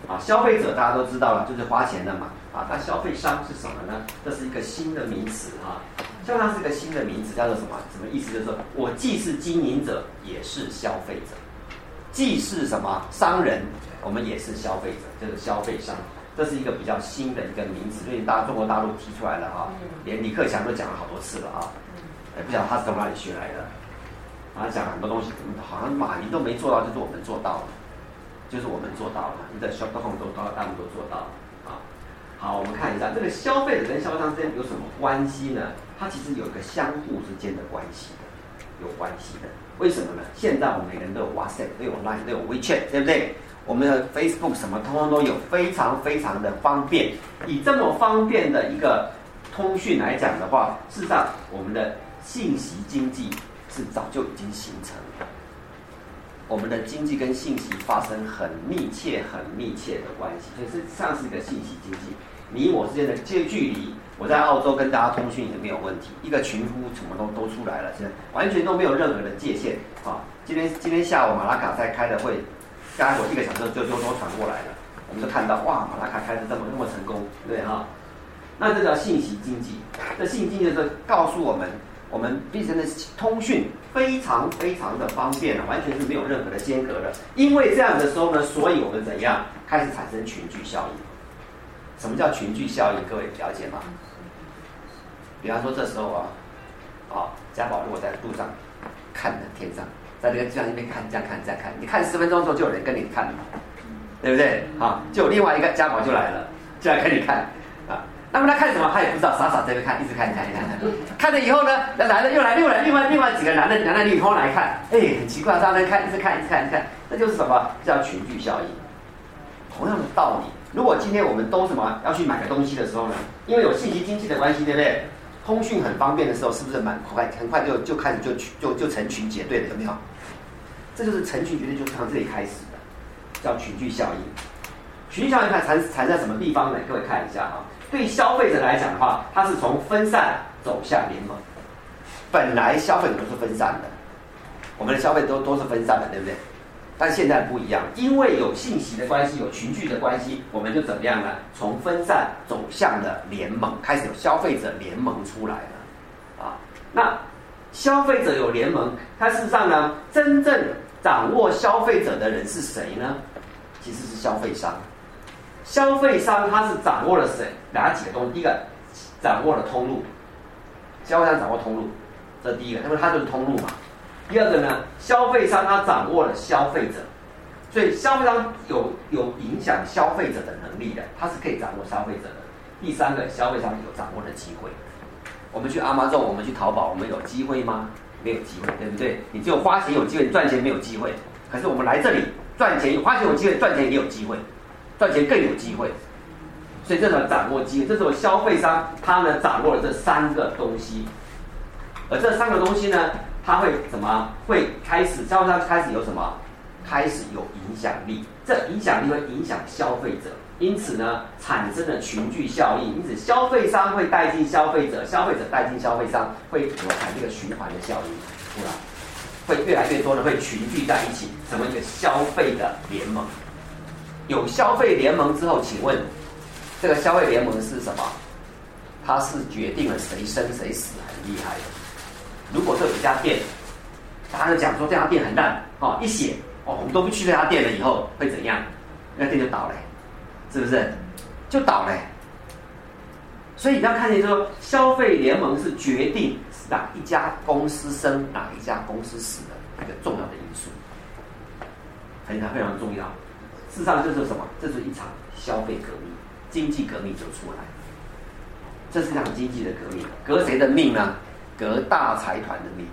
啊，消费者大家都知道了，就是花钱的嘛。啊，那消费商是什么呢？这是一个新的名词啊。消费商是一个新的名词，叫做什么？什么意思？就是说我既是经营者，也是消费者；既是什么商人，我们也是消费者，就是消费商。这是一个比较新的一个名词，所以大中国大陆提出来了啊，连李克强都讲了好多次了啊。也不晓得他是从哪里学来的。他讲很多东西，好像马云都没做到，就是我们做到了，就是我们做到了，你的小各行都到大陆都做到了啊。好，我们看一下这个消费者跟消费商之间有什么关系呢？它其实有一个相互之间的关系的，有关系的。为什么呢？现在我们每个人都有 WhatsApp， 都有 Line， 都有 WeChat， 对不对？我们的 Facebook 什么通通都有，非常非常的方便。以这么方便的一个通讯来讲的话，事实上我们的信息经济是早就已经形成了，我们的经济跟信息发生很密切、很密切的关系，所以这像是一个信息经济。你我之间的距离，我在澳洲跟大家通讯也没有问题，一个群呼什么都都出来了，现在完全都没有任何的界限啊。今天今天下午马拉卡在开的会，刚才我一个小时就就都传过来了，我们就看到哇，马拉卡开的这么那么成功，对哈、啊？那这叫信息经济。这信息经济就是告诉我们。我们变成的通讯非常非常的方便了，完全是没有任何的间隔的。因为这样的时候呢，所以我们怎样开始产生群聚效应？什么叫群聚效应？各位了解吗？比方说这时候啊，啊，家宝如果在路上看着天上，在这个地上一边看，这样看这样看，你看十分钟之后就有人跟你看了，对不对？啊，就有另外一个家宝就来了，就来跟你看啊。那么他看什么？他也不知道，傻傻在那看，一直看，看，看，看。看了以后呢，那男的又来，又来，另外另外几个男的男的女朋友来看，哎，很奇怪，他在看，一直看，一直看，一直看，这就是什么？叫群聚效应。同样的道理，如果今天我们都什么要去买个东西的时候呢，因为有信息经济的关系，对不对？通讯很方便的时候，是不是蛮快？很快就就开始就就就成群结队了，有没有？这就是成群结队，就是从这里开始的，叫群聚效应。群聚效应它产产生在什么地方呢？各位看一下啊。对消费者来讲的话，它是从分散走向联盟。本来消费者都是分散的，我们的消费都都是分散的，对不对？但现在不一样，因为有信息的关系，有群聚的关系，我们就怎么样呢？从分散走向了联盟，开始有消费者联盟出来了。啊，那消费者有联盟，它事实上呢，真正掌握消费者的人是谁呢？其实是消费商。消费商他是掌握了谁？哪几个东西？第一个，掌握了通路，消费商掌握通路，这是第一个，因为它就是通路嘛。第二个呢，消费商他掌握了消费者，所以消费商有有影响消费者的能力的，他是可以掌握消费者的。第三个，消费商有掌握的机会。我们去 Amazon， 我们去淘宝，我们有机会吗？没有机会，对不对？你只有花钱有机会，赚钱没有机会。可是我们来这里赚钱，花钱有机会，赚钱也有机会。赚钱更有机会，所以这种掌握机会，这种消费商他呢掌握了这三个东西，而这三个东西呢，他会怎么？会开始消费商开始有什么？开始有影响力，这影响力会影响消费者，因此呢产生了群聚效应，因此消费商会带进消费者，消费者带进消费商，会产生一个循环的效应出来，会越来越多的会群聚在一起，成为一个消费的联盟。有消费联盟之后，请问这个消费联盟是什么？它是决定了谁生谁死，很厉害的。如果说有一家店，大家就讲说这家店很烂，哦，一写哦，我们都不去这家店了，以后会怎样？那店就倒了，是不是？就倒了。所以你要看见说，消费联盟是决定哪一家公司生，哪一家公司死的一个重要的因素，非常非常重要。事实上，这是什么？这是一场消费革命，经济革命就出来。这是一场经济的革命，革谁的命呢？革大财团的命，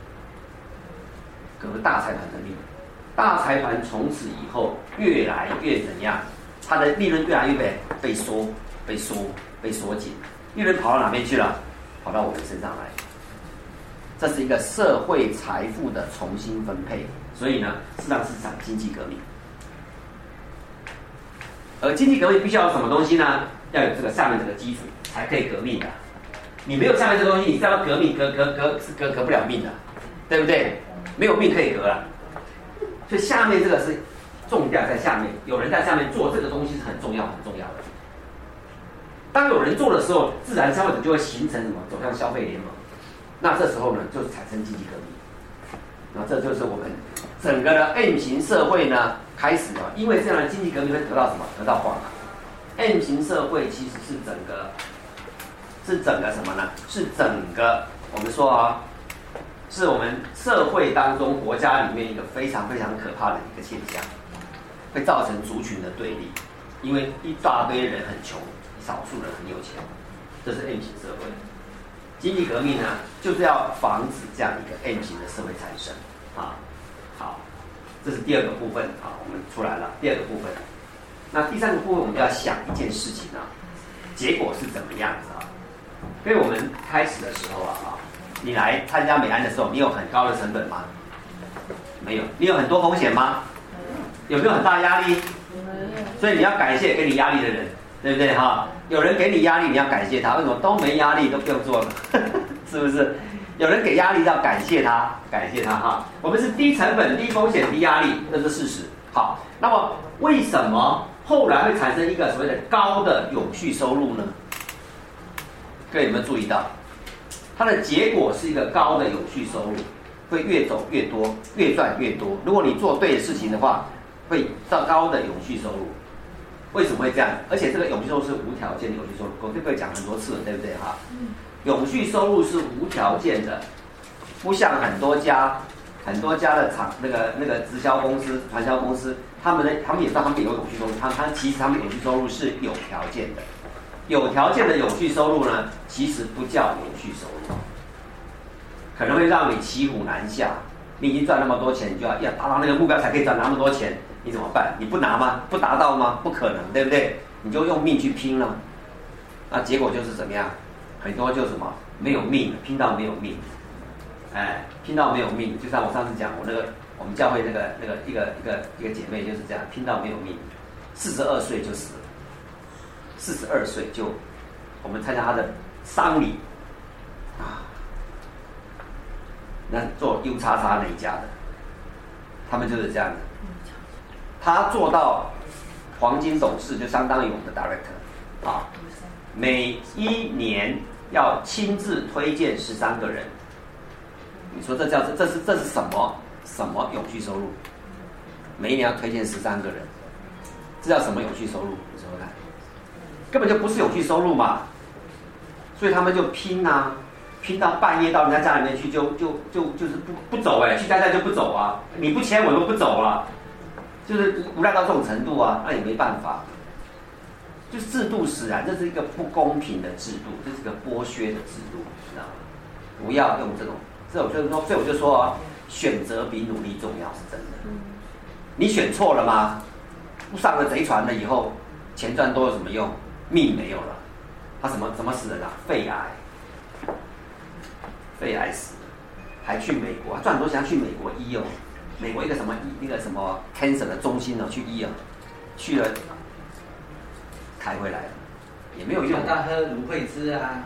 革大财团的命。大财团从此以后越来越怎样？它的利润越来越被被缩、被缩、被缩紧。利润跑到哪边去了？跑到我们身上来。这是一个社会财富的重新分配，所以呢，事实上是一场经济革命。而经济革命必须要有什么东西呢？要有这个下面这个基础，才可以革命的。你没有下面这个东西，你再要革命，革革革是革革不了命的，对不对？没有命可以革了。所以下面这个是重量在下面，有人在下面做这个东西是很重要很重要的。当有人做的时候，自然消费者就会形成什么走向消费联盟。那这时候呢，就产生经济革命。那这就是我们整个的 M 型社会呢开始了，因为这样的经济革命会得到什么？得到缓慢。M 型社会其实是整个是整个什么呢？是整个我们说啊，是我们社会当中国家里面一个非常非常可怕的一个现象，会造成族群的对立，因为一大堆人很穷，少数人很有钱，这是 M 型社会。经济革命呢，就是要防止这样一个 M 型的社会产生啊。好，这是第二个部分啊，我们出来了。第二个部分，那第三个部分我们就要想一件事情啊，结果是怎么样子啊？因为我们开始的时候啊，啊，你来参加美安的时候，你有很高的成本吗？没有。你有很多风险吗？有没有很大压力？所以你要感谢给你压力的人。对不对哈？有人给你压力，你要感谢他。为什么都没压力都不用做了？是不是？有人给压力要感谢他，感谢他哈。我们是低成本、低风险、低压力，这是事实。好，那么为什么后来会产生一个所谓的高的永续收入呢？各位有没有注意到？它的结果是一个高的永续收入，会越走越多，越赚越多。如果你做对的事情的话，会到高的永续收入。为什么会这样？而且这个永续收入是无条件的永续收入，我这个讲很多次了，对不对哈？永续收入是无条件的，不像很多家很多家的厂那个那个直销公司、传销公司，他们的他们也知道他们有永续收入，他们他其实他们永续收入是有条件的。有条件的永续收入呢，其实不叫永续收入，可能会让你骑虎难下。你已经赚那么多钱，你就要要达到那个目标才可以赚那么多钱。你怎么办？你不拿吗？不达到吗？不可能，对不对？你就用命去拼了，那结果就是怎么样？很多就什么没有命，拼到没有命，哎，拼到没有命。就像我上次讲，我那个我们教会那个那个一个一个一个姐妹就是这样，拼到没有命，四十二岁就死了，四十二岁就我们参加她的丧礼啊，那做 U 叉叉那一家的，他们就是这样的。他做到黄金董事，就相当于我们的 director 啊，每一年要亲自推荐十三个人。你说这叫这是这是什么什么永续收入？每一年要推荐十三个人，这叫什么永续收入？你说说看，根本就不是永续收入嘛。所以他们就拼啊，拼到半夜到人家家里面去就，就就就就是不不走哎、欸，去家家就不走啊，你不签我都不走了。就是无赖到这种程度啊，那也没办法。就是制度使然，这是一个不公平的制度，这是个剥削的制度，知道吗？不要用这种，所以我就说，所以我就说啊，选择比努力重要，是真的。你选错了吗？上了贼船了以后，钱赚多有什么用？命没有了。他什么怎么死的呢？肺癌，肺癌死了，还去美国，赚很多钱去美国医哦。美国一个什么那个什么 cancer 的中心呢，去医啊，去了，开回来了，也没有用。 他喝芦荟汁啊，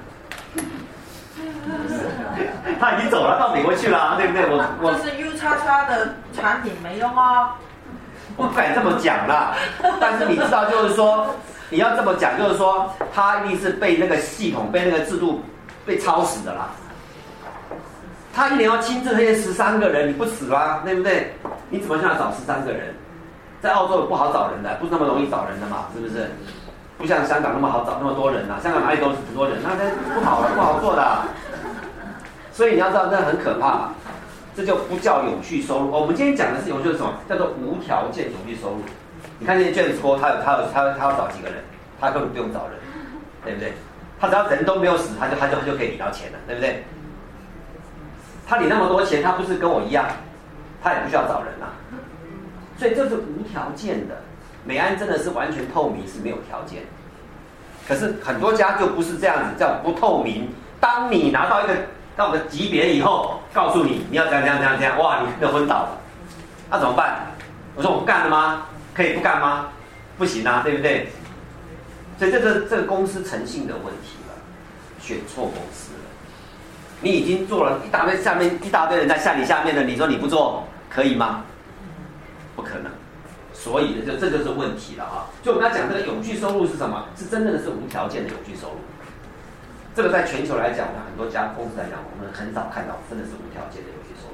他已经走了，到美国去了、啊，对不对？我我就是 U 叉叉的产品没用啊。 我不敢这么讲啦，但是你知道，就是说你要这么讲，就是说他一定是被那个系统、被那个制度被抄死的啦。他一年要亲自推荐十三个人，你不死啦，对不对？你怎么想找十三个人？在澳洲不好找人的，不是那么容易找人的嘛，是不是？不像香港那么好找那么多人啊，香港哪里都是很多人，那那不好了，不好做的、啊。所以你要知道，这很可怕，这就不叫永续收入。我们今天讲的是永续是什么？叫做无条件永续收入。你看那些卷子锅，他有他有他有他要找几个人，他根本不用找人，对不对？他只要人都没有死，他就他就他就可以领到钱了，对不对？他领那么多钱，他不是跟我一样，他也不需要找人啊。所以这是无条件的。美安真的是完全透明，是没有条件。可是很多家就不是这样子，叫不透明。当你拿到一个到个级别以后，告诉你你要这样这样这样这样，哇，你可能昏倒了，那、啊、怎么办？我说我不干了吗？可以不干吗？不行啊，对不对？所以这个这个公司诚信的问题了，选错公司了。你已经做了一大堆，下面一大堆人在下你下面的，你说你不做可以吗？不可能。 所以呢，就这就是问题了啊。所以我们要讲这个永续收入是什么？是真正的是无条件的永续收入。这个在全球来讲，很多家公司来讲，我们很少看到真的是无条件的永续收入。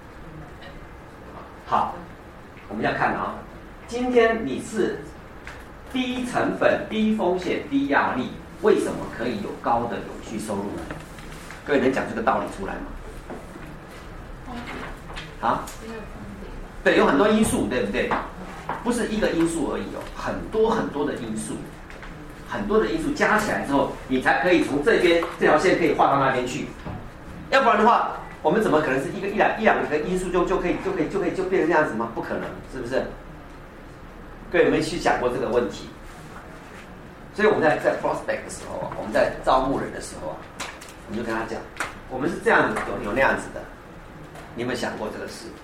好，我们要看啊，今天你是低成本、低风险、低压力，为什么可以有高的永续收入呢？各位能讲这个道理出来吗？啊？对，有很多因素，对不对？不是一个因素而已哦，很多很多的因素，很多的因素加起来之后，你才可以从这边这条线可以画到那边去。要不然的话，我们怎么可能是一个一两一两个因素就就可以就可以就可以就变成这样子吗？不可能，是不是？各位有没有去想过这个问题？所以我们在在 prospect 的时候啊，我们在招募人的时候啊，我们就跟他讲，我们是这样子有有那样子的，你有没有想过这个事？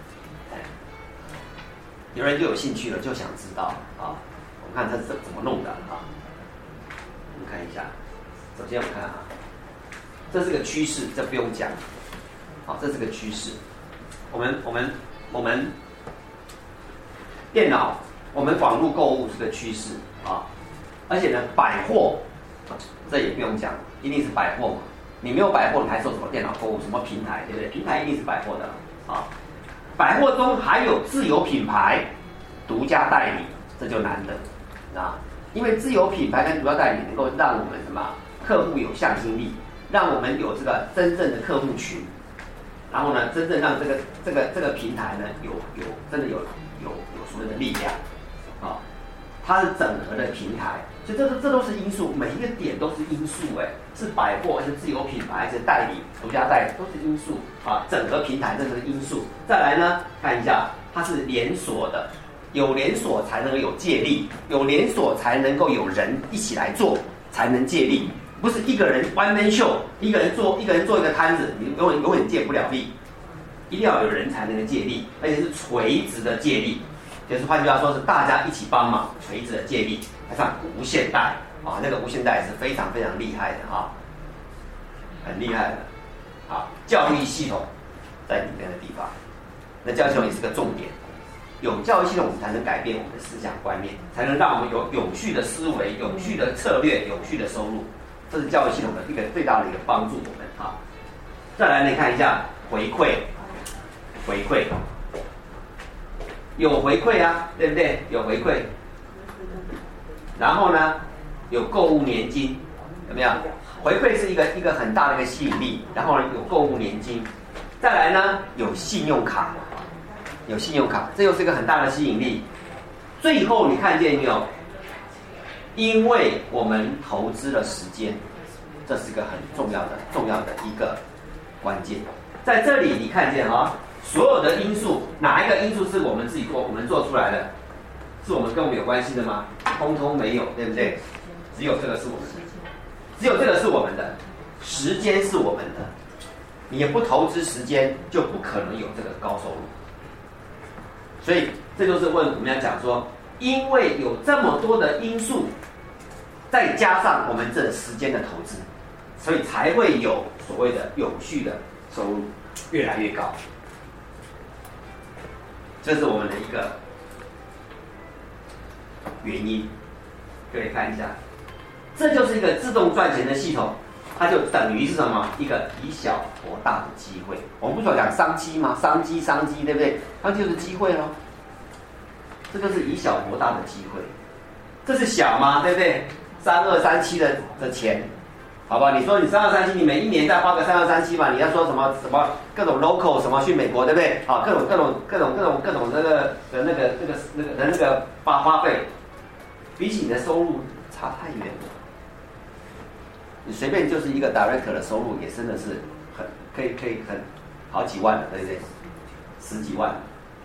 有人就有兴趣了，就想知道啊。我们看他是怎么弄的啊。我们看一下，首先我们看啊，这是个趋势，这不用讲。好，这是个趋势。我们我们我们电脑，我们网络购物是个趋势啊。而且呢，百货这也不用讲，一定是百货嘛。你没有百货，你还做什么电脑购物？什么平台，对不对？平台一定是百货的啊。百货中还有自有品牌、独家代理，这就难得啊！因为自有品牌跟独家代理能够让我们什么客户有向心力，让我们有这个真正的客户群，然后呢，真正让这个这个这个平台呢有有真的有有有所谓的力量啊！它是整合的平台，所以这这都是因素，每一个点都是因素哎，是百货，是自有品牌，是代理、独家代理，都是因素啊。整合平台这是因素。再来呢，看一下它是连锁的，有连锁才能够有借力，有连锁才能够有人一起来做，才能借力，不是一个人 one man show， 一个人做一个人做一个摊子，你永远永远借不了力，一定要有人才能够借力，而且是垂直的借力。就是换句话说，是大家一起帮忙，垂直的借力，加上无限代啊，那个无限代是非常非常厉害的啊，很厉害的啊。教育系统在里面的地方，那教育系统也是个重点，有教育系统才能改变我们的思想观念，才能让我们有永续的思维、永续的策略、永续的收入，这是教育系统的一个最大的一个帮助我们啊。再来，你看一下回馈，回馈。有回馈啊，对不对？有回馈，然后呢，有购物年金，有没有？回馈是一个一个很大的一个吸引力，然后呢，有购物年金，再来呢，有信用卡，有信用卡，这又是一个很大的吸引力。最后你看见没有？因为我们投资了时间，这是一个很重要的重要的一个关键。在这里你看见啊。所有的因素，哪一个因素是我们自己做，我们做出来的？是我们跟我们有关系的吗？通通没有，对不对？只有这个是我们的，只有这个是我们的，时间是我们的。你也不投资时间，就不可能有这个高收入。所以这就是问我们要讲说，因为有这么多的因素，再加上我们这时间的投资，所以才会有所谓的永续的收入越来越高。这是我们的一个原因，各位看一下，这就是一个自动赚钱的系统，它就等于是什么？一个以小博大的机会。我们不是有讲商机吗？商机，商机，对不对？它就是机会咯。这就是以小博大的机会。这是小吗？对不对？三二三七的的钱。好吧，你说你三二三七，你每一年再花个三二三七吧，你要说什么什么各种 local 什么去美国，对不对？好，各种各种各种各种各种这个的那个那个那个的那个花花费，比起你的收入差太远了。你随便就是一个 director 的收入，也真的是很可以可以很好几万了，对不对？十几万。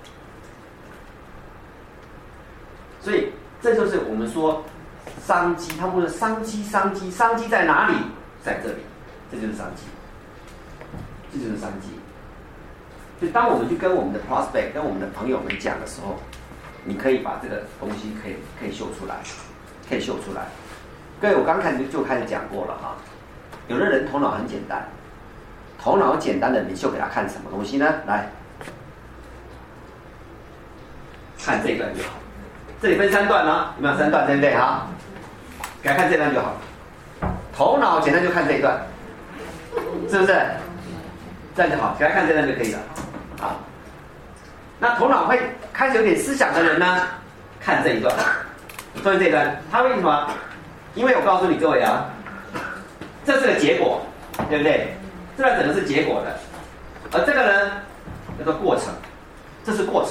所以这就是我们说。商机，他们说商机，商机，商机在哪里？在这里，这就是商机，这就是商机。所以当我们去跟我们的 prospect、跟我们的朋友们讲的时候，你可以把这个东西可以可以秀出来，可以秀出来。各位，我刚开始就开始讲过了哈。有的人头脑很简单，头脑简单的，你秀给他看什么东西呢？来看这个就好。 这里分三段吗？有没有三段，对不对？哈，给他看这段就好了。头脑简单就看这一段，是不是？这样就好，给他看这段就可以了。好，那头脑会开始有点思想的人呢，看这一段，看这一段，他为什么？因为我告诉你各位啊，这是个结果，对不对？这段整个是结果的，而这个呢叫做过程，这是过程。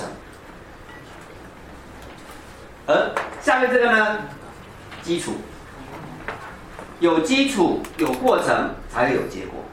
而下面这个呢，基础，有基础有过程才会有结果。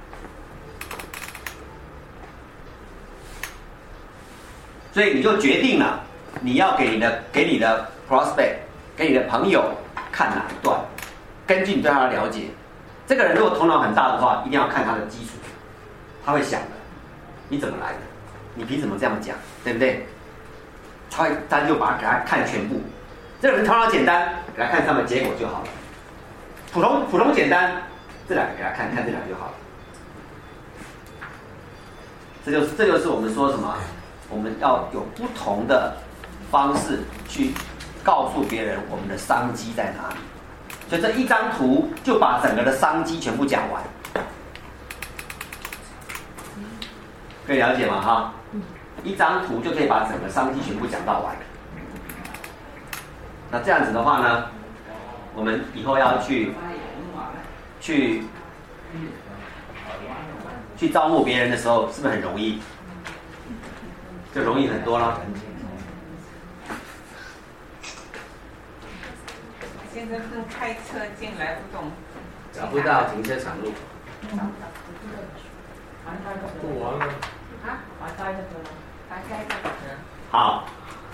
所以你就决定了，你要给你的给你的 prospect， 给你的朋友看哪一段，根据你对他的了解，这个人如果头脑很大的话，一定要看他的基础，他会想的，你怎么来的？你凭什么这样讲？对不对？他会他就把他给他看全部。这个人头脑简单，给他看上面结果就好了。普通普通简单，这两个给他看看这两个就好了。这就是这就是我们说什么？我们要有不同的方式去告诉别人我们的商机在哪里。所以这一张图就把整个的商机全部讲完，可以了解吗？哈，一张图就可以把整个商机全部讲到完。那这样子的话呢，我们以后要去去去招募别人的时候，是不是很容易？就容易很多了。 现在是开车进来不懂， 找不到停车场路。 不完了。 啊，把开就得了，把开就得了。 好，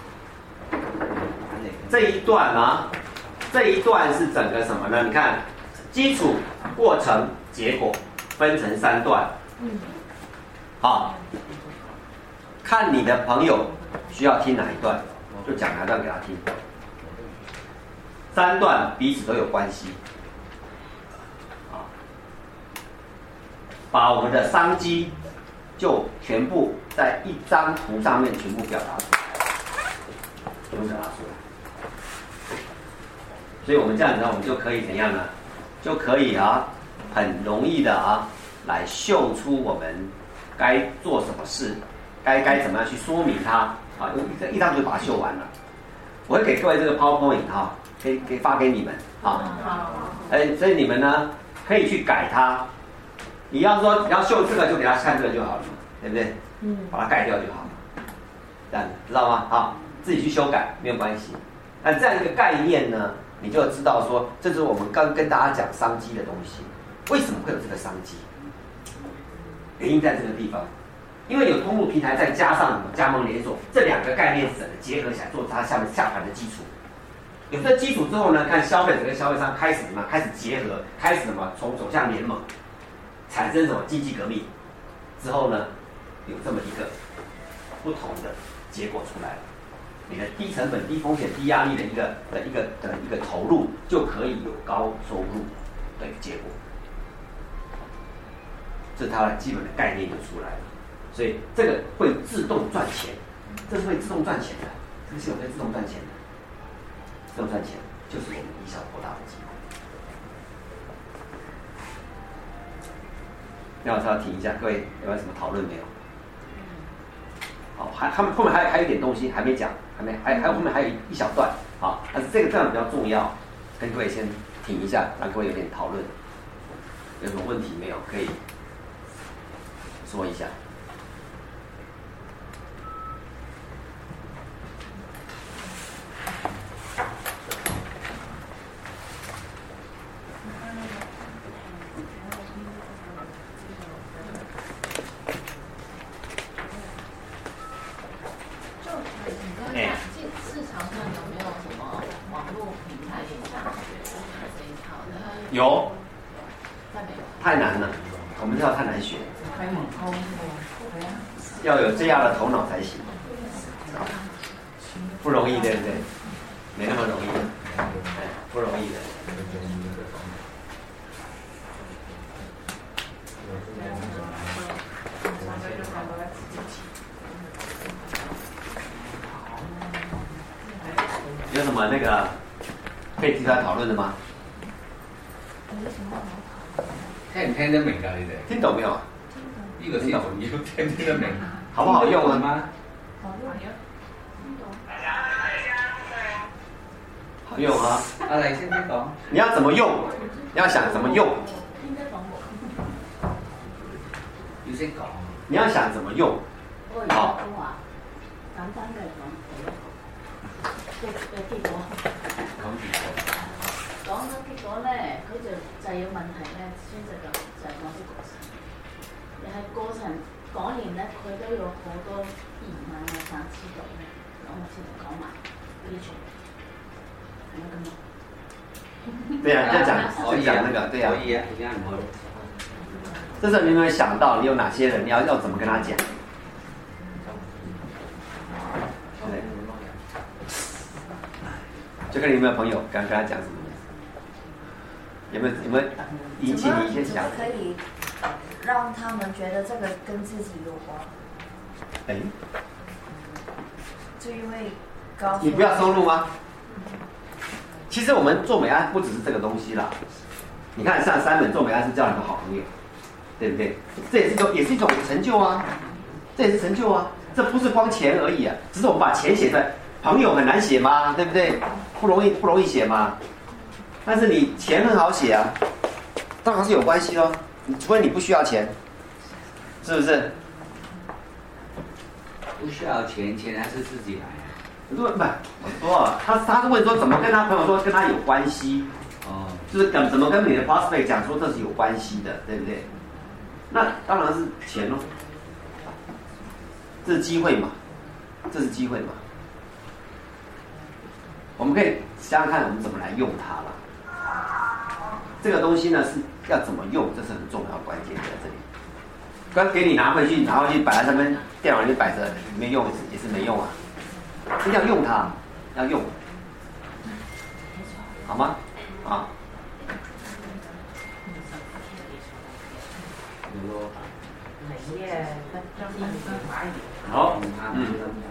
这一段啊，这一段是整个什么呢？你看，基础、过程、结果，分成三段。嗯。好。看你的朋友需要听哪一段，就讲哪一段给他听。三段彼此都有关系，啊，把我们的商机就全部在一张图上面全部表达出来，全部表达出来。所以我们这样子呢，我们就可以怎样呢？就可以啊，很容易的啊，来秀出我们该做什么事。该该怎么样去说明它啊？一一张就把它秀完了。我会给各位这个 PowerPoint 哈、啊，可以可以发给你们啊。哎，所以你们呢可以去改它。你要说你要秀这个，就给他看这个就好了嘛，对不对？嗯。把它盖掉就好了。这样知道吗？好，自己去修改没有关系。那这样一个概念呢，你就知道说，这是我们刚跟大家讲商机的东西。为什么会有这个商机？原因在这个地方。因为有通路平台，再加上加盟连锁，这两个概念整个结合起来，做它下面下盘的基础。有这基础之后呢，看消费者跟消费商开始什么，开始结合，开始什么，从走向联盟，产生什么经济革命，之后呢，有这么一个不同的结果出来了。你的低成本、低风险、低压力的一个的一个的一个投入，就可以有高收入的一个结果。这是它的基本的概念就出来了。所以这个会自动赚钱，这是会自动赚钱的，这个系统会自动赚钱的，自动赚钱就是我们以小博大的机会。那我稍微停一下，各位有没有什么讨论没有？好，还他们后面还还有一点东西还没讲，还没还还有后面还有一小段，好，但是这个段比较重要，跟各位先停一下，让各位有点讨论。有什么问题没有？可以说一下。有，太难了，我们这套太难学，要有这样的头脑才行，不容易，对不对？没那么容易，哎，不容易的。 么那个可以提出来讨论的吗？ 聽唔聽得明㗎？你哋聽懂沒有？ 呢個先重要，聽唔聽得明？ 好不好用啊？ 嗎？ 好用啊！ 阿麗先聽講。 你要怎麼用？你要想怎麼用？ 要識講。 你要想怎麼用？好。 簡單嘅講，即係結果。 講結果。 講咗結果咧，佢就就有問題咧，先就就就係講啲過程。你係過程講完咧，佢都有好多疑問啊，想知道咧，咁我先講埋呢啲出嚟，係咪咁啊？ 對呀、啊，就講就講那個，對呀、啊。 可以啊，點解唔可以？ 這時候你有沒有想到你有哪些人？你要要怎麼跟他講？對。就看你有沒有朋友敢跟他講什麼？有沒有有沒有引起你一些想法？ 可以讓他們覺得這個跟自己有關。 哎， 就因為高。 你不要收入嗎？其實我們做美安不只是這個東西啦。你看，像三本做美安是交你個好朋友，對不對？這也是一種，也是一種成就啊，這也是成就啊。這不是光錢而已啊，只是我們把錢寫在朋友很難寫嘛，對不對？不容易不容易寫嘛。但是你錢很好寫啊，當然是有關係咯。除非你不需要錢，是不是？ 不需要錢，錢還是自己來啊。 不不，我說他他是問說怎麼跟他朋友說跟他有關係，哦，就是怎怎麼跟你的 prospect 講說這是有關係的，對不對？那當然是錢咯，這是機會嘛，這是機會嘛。我們可以想想看我們怎麼來用它了。這個東西呢是要怎麼用，這是很重要的關鍵在這裡。剛給你拿回去，拿回去擺在上面，電腦裡面擺着，沒用也是沒用啊。一定要用它，要用，好嗎？啊。好，嗯。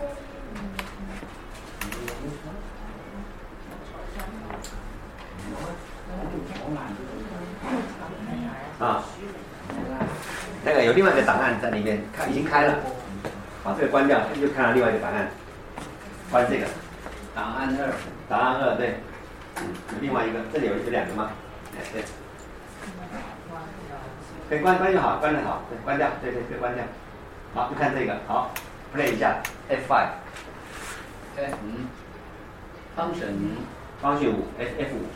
啊，那個有另外一個檔案在裡面，開已經開了，把這個關掉，就看到另外一個檔案，關這個， 檔案二， 檔案二對，嗯，有另外一個，這裡有有兩個嗎？哎對，可以關關就好，關就好，對，關掉，對對對，關掉，好，就看這個，好 ，play 一下 F 五 F 五 function 五 function 五 F F 五。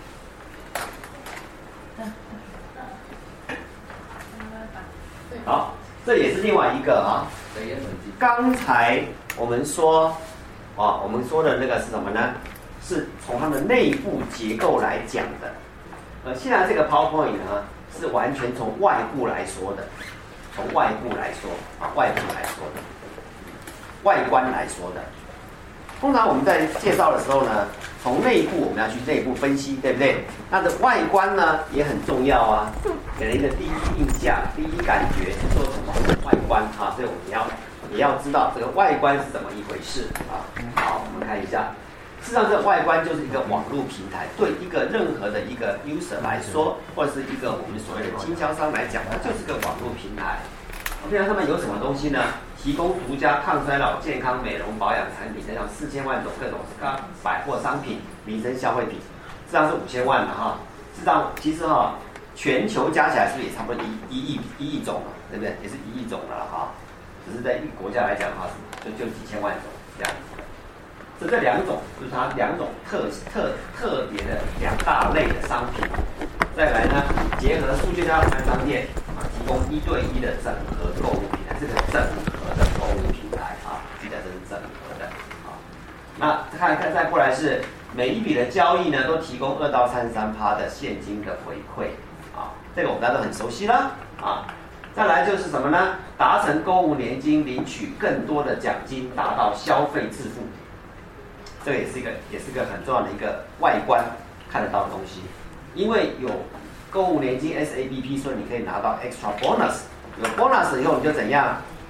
好，这也是另外一个啊。刚才我们说，啊，我们说的那个是什么呢？是从它的内部结构来讲的。呃，现在这个 PowerPoint 呢，是完全从外部来说的，从外部来说啊，外部来说的，外观来说的。通常我们在介绍的时候呢，从内部我们要去内部分析，对不对？它的外观呢也很重要啊，给人一个第一印象、第一感觉，做什么外观啊？所以我们要也要知道这个外观是怎么一回事啊。好，我们看一下，事实上这个外观就是一个网络平台，对一个任何的一个 user 来说，或者是一个我们所谓的经销商来讲，它就是个网络平台。OK， 那他们有什么东西呢？提供独家抗衰老、健康美容保养产品，像四千万种各种百货商品、民生消费品，实际上是五千万了哈。实际上，其实哈，全球加起来是不是也差不多一一亿一亿种了，对不对？也是一亿种了哈。只是在一个国家来讲哈，就就几千万种这样子。所以这两种就是它两种特特特别的两大类的商品。再来呢，结合数据加上商店啊，提供一对一的整合购物平台，这个整合的购物平台啊，记得这是整合的啊。那看看再过来是每一笔的交易呢，都提供二到三十三趴的现金的回馈啊，这个我们大家都很熟悉了啊。再来就是什么呢？达成购物年金，领取更多的奖金，达到消费致富。这个也是一个，也是一个很重要的一个外观看得到的东西。因为有购物年金 S A B P， 所以你可以拿到 extra bonus。有 bonus 以后，你就怎样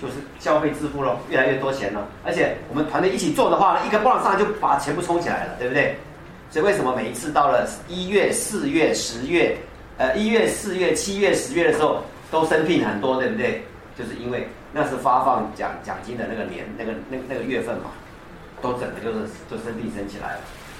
就是消费支付了越来越多钱了，而且我们团队一起做的话呢，一个 bonus 上来就把全部冲起来了，对不对？所以为什么每一次到了一月、四月、十月，呃，一月、四月、七月、十月的时候都生聘很多，对不对？就是因为那是发放奖奖金的那个年、那个那那个月份嘛，都整个就是就生聘升起来了。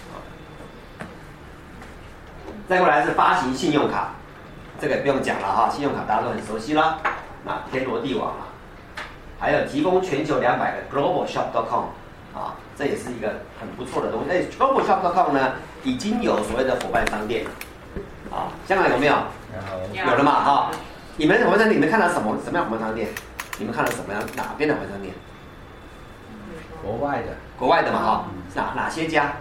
再过来是发行信用卡，这个不用讲了哈，信用卡大家都很熟悉啦，那天罗地网了。还有提供全球两百个 global shop dot com 啊，这也是一个很不错的东西。哎 ，global shop dot com 呢已经有所谓的伙伴商店了啊，香港有没有？有，有了嘛哈。你们伙伴商店，你们看到什么什么样伙伴商店？你们看到什么样哪边的伙伴商店？ 国外的， 国外的嘛哈，哪哪些家？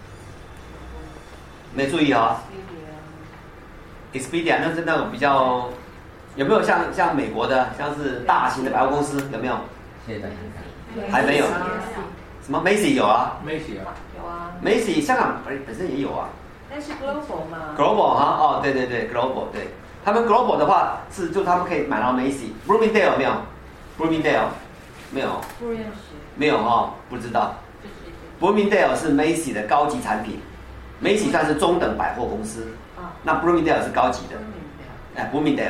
没注意啊、哦。Expedia 那是那种比较。有没有像像美国的，像是大型的百货公司有没有？ 现在还没有。什么 Macy 有啊 ？Macy 啊， 有啊。 Macy 香港本本身也有啊。 但是 Global 嘛。 Global 哈哦，对对对 ，Global 对。他们 Global 的话是就他们可以买到 Macy。Bloomingdale 有没有 ？Bloomingdale 没有。 不认识。 没有哈、哦，不知道。Bloomingdale 是 Macy 的高级产品 ，Macy 算是中等百货公司。啊。那 Bloomingdale 是高级的。哎 ，Bloomingdale。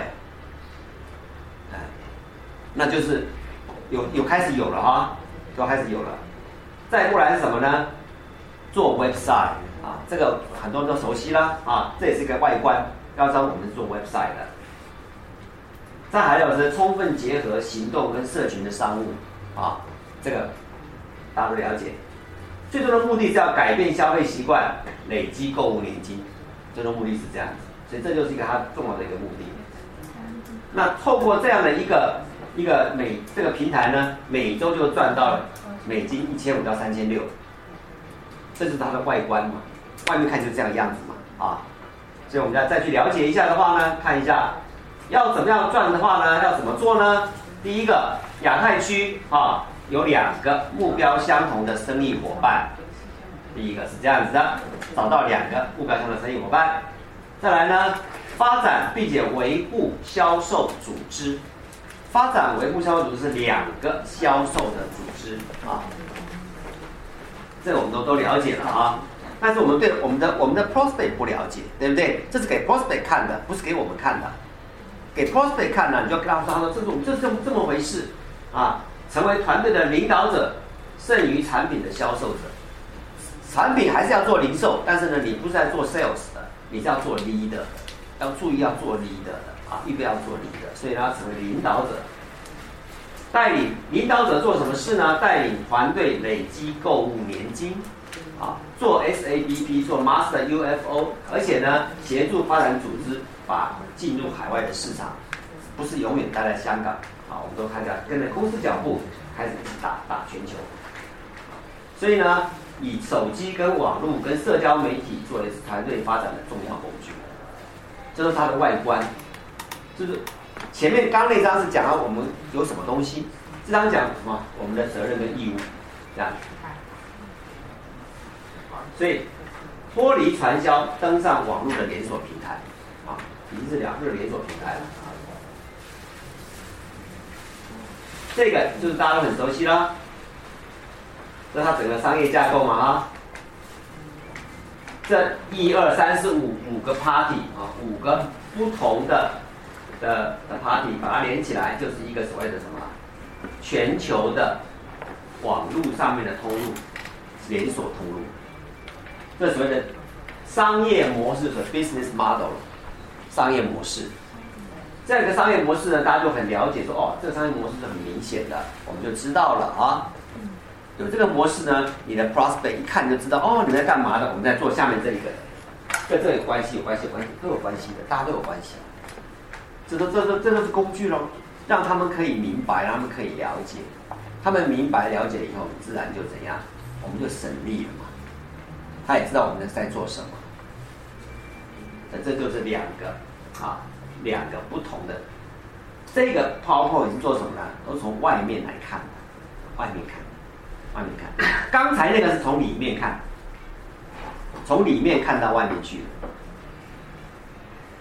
那就是有有开始有了哈，都开始有了。再过来是什么呢？做 website 啊，这个很多人都熟悉啦啊，这也是一个外观。要知道我们是做 website 的。再还有是充分结合行动跟社群的商务啊，这个大家都了解。最终的目的是要改变消费习惯，累积购物年金。最终目的是这样子，所以这就是一个它重要的一个目的。那透过这样的一个一个每这个平台呢，每周就赚到美金一千五到三千六，这是它的外观嘛，外面看就是这样的样子嘛，啊，所以我们要再去了解一下的话呢，看一下要怎么样赚的话呢，要怎么做呢？第一个，亚太区啊有两个目标相同的生意伙伴，第一个是这样子的，找到两个目标相同的生意伙伴，再来呢，发展并且维护销售组织。发展维护销售组织是两个销售的组织啊，这个我们都都了解了啊。但是我们对我们的我们的 prospect 不了解，对不对？这是给 prospect 看的，不是给我们看的。给 prospect 看呢，你就跟他说，这种这这这么回事啊，成为团队的领导者，胜于产品的销售者。产品还是要做零售，但是呢，你不是在做 sales 的，你是要做 leader 的，要注意要做 leader 的。啊，一个要做 leader，所以他要成为领导者，带领领导者做什么事呢？带领团队累积购物年金，啊，做 S A B P， 做 Master U F O， 而且呢，协助发展组织把进入海外的市场，不是永远待在香港，啊，我们都看到跟着公司脚步开始打打全球，所以呢，以手机跟网络跟社交媒体作为团队发展的重要工具，这是它的外观。就是前面刚刚那张是讲了我们有什么东西，这张讲什么？我们的责任跟义务，这样。所以脱离传销，登上网络的连锁平台，啊，已经是两个连锁平台了。这个就是大家都很熟悉啦，这是它整个商业架构嘛啊。这一二三四五五个 party 啊，五个不同的。的的 party 把它连起来，就是一个所谓的什么全球的网络上面的通路，连锁通路。这所谓的商业模式和 business model 商业模式。这样一个商业模式呢，大家就很了解说，哦，这个商业模式是很明显的，我们就知道了啊。有这个模式呢，你的 prospect 一看就知道，哦，你在干嘛的？我们在做下面这一个，跟这有关系，有关系，有关系，都有关系的，大家都有关系。这都这都这都是工具咯，让他们可以明白，让他们可以了解。他们明白了解以后，自然就怎样，我们就省力了嘛。他也知道我们在做什么。这就是两个啊，两个不同的。这个 PowerPoint 是做什么呢？都是从外面来看的，外面看，外面看。刚才那个是从里面看，从里面看到外面去了。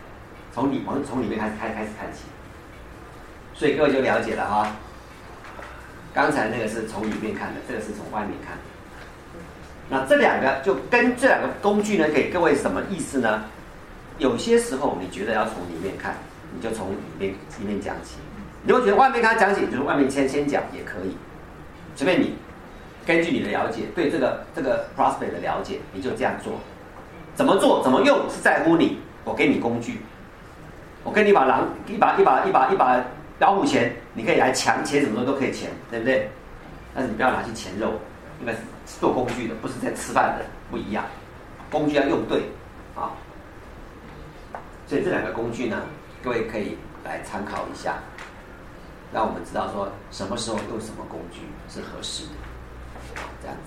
从里从从里面开始开开始看起，所以各位就了解了哈。 刚才那个是从里面看的，这个是从外面看的。那这两个就跟这两个工具呢，给各位什么意思呢？有些时候你觉得要从里面看，你就从里面里面讲起；如果觉得外面跟他讲起，就是外面先先讲也可以，随便你。根据你的了解，对这个这个 prospect 的了解，你就这样做。怎么做，怎么用是在乎你。我给你工具，我给你一把狼，一把一把一把一把老虎钳，你可以来抢钱，什么都可以钱，对不对？但是你不要拿去钳肉，应该是做工具的，不是在吃饭的，不一样。工具要用对啊。所以这两个工具呢，各位可以来参考一下，让我们知道说什么时候用什么工具是合适的。这样子，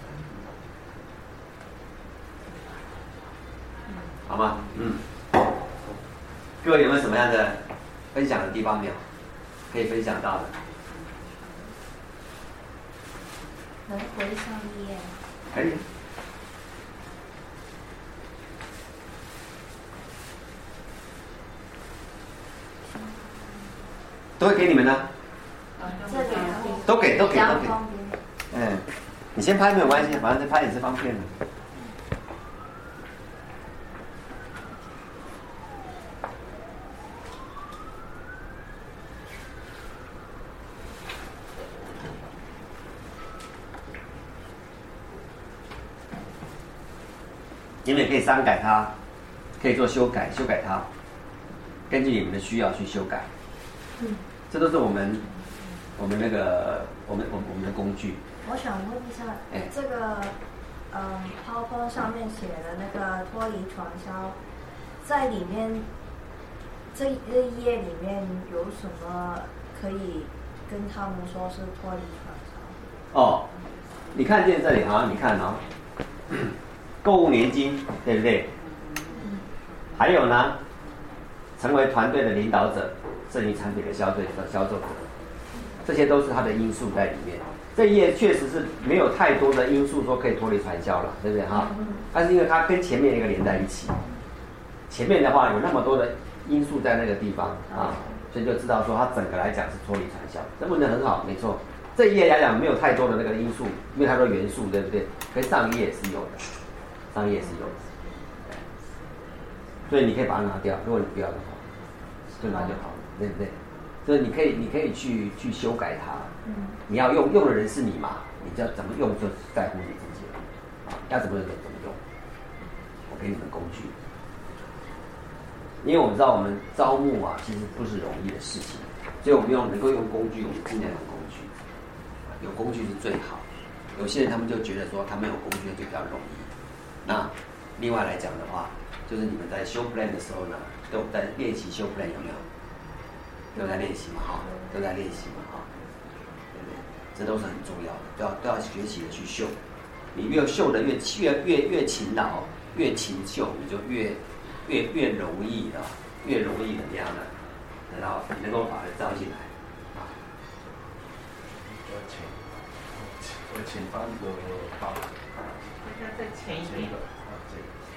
好吗？嗯，各位有没有什么样的分享的地方没有？可以分享到的？ 能回上一页吗？ 可以。都会给你们呢？ 这里都给，都给，都给。 方便。 嗯，你先拍没有关系，反正再拍也是方便的。你们也可以删改它，可以做修改，修改它，根据你们的需要去修改。 嗯， 这都是我们我们那个我们我们我们的工具。 我想问一下， 哎这个嗯 PowerPoint 上面写的那个脱离传销，在里面这这一页里面有什么可以跟他们说是脱离传销？ 哦，你看见这里啊，你看啊、哦，购物年金，对不对？还有呢，成为团队的领导者，剩余产品的销售销售者，这些都是它的因素在里面。这一页确实是没有太多的因素说可以脱离传销了，对不对哈？但是因为它跟前面一个连在一起，前面的话有那么多的因素在那个地方啊，所以就知道说它整个来讲是脱离传销。这问得很好，没错。这一页来讲没有太多的那个因素，没有太多元素，对不对？跟上一页是有的，上一页是有的，所以你可以把它拿掉。如果你不要的话，就拿就好了，对不对？所以你可以，你可以去去修改它。 嗯， 你要用用的人是你嘛，你就要怎么用就在乎你自己了，啊，要怎么用就怎么用。我给你们工具，因为我们知道我们招募啊，其实不是容易的事情，所以我们用能够用工具，我们尽量用工具，有工具是最好。有些人他们就觉得说他们有工具就比较容易。那另外来讲的话，就是你们在修 plan 的时候呢，都在练习修 plan 有没有？都在练习嘛，哈，都在练习嘛，哈，对不对？这都是很重要的，都要都要学习的去秀。你越秀的越越越越勤劳，越勤秀，你就越越越容易的，越容易怎么样呢？然后你能够把人招进来，啊。 我请，我请翻个报。 大家再前一点。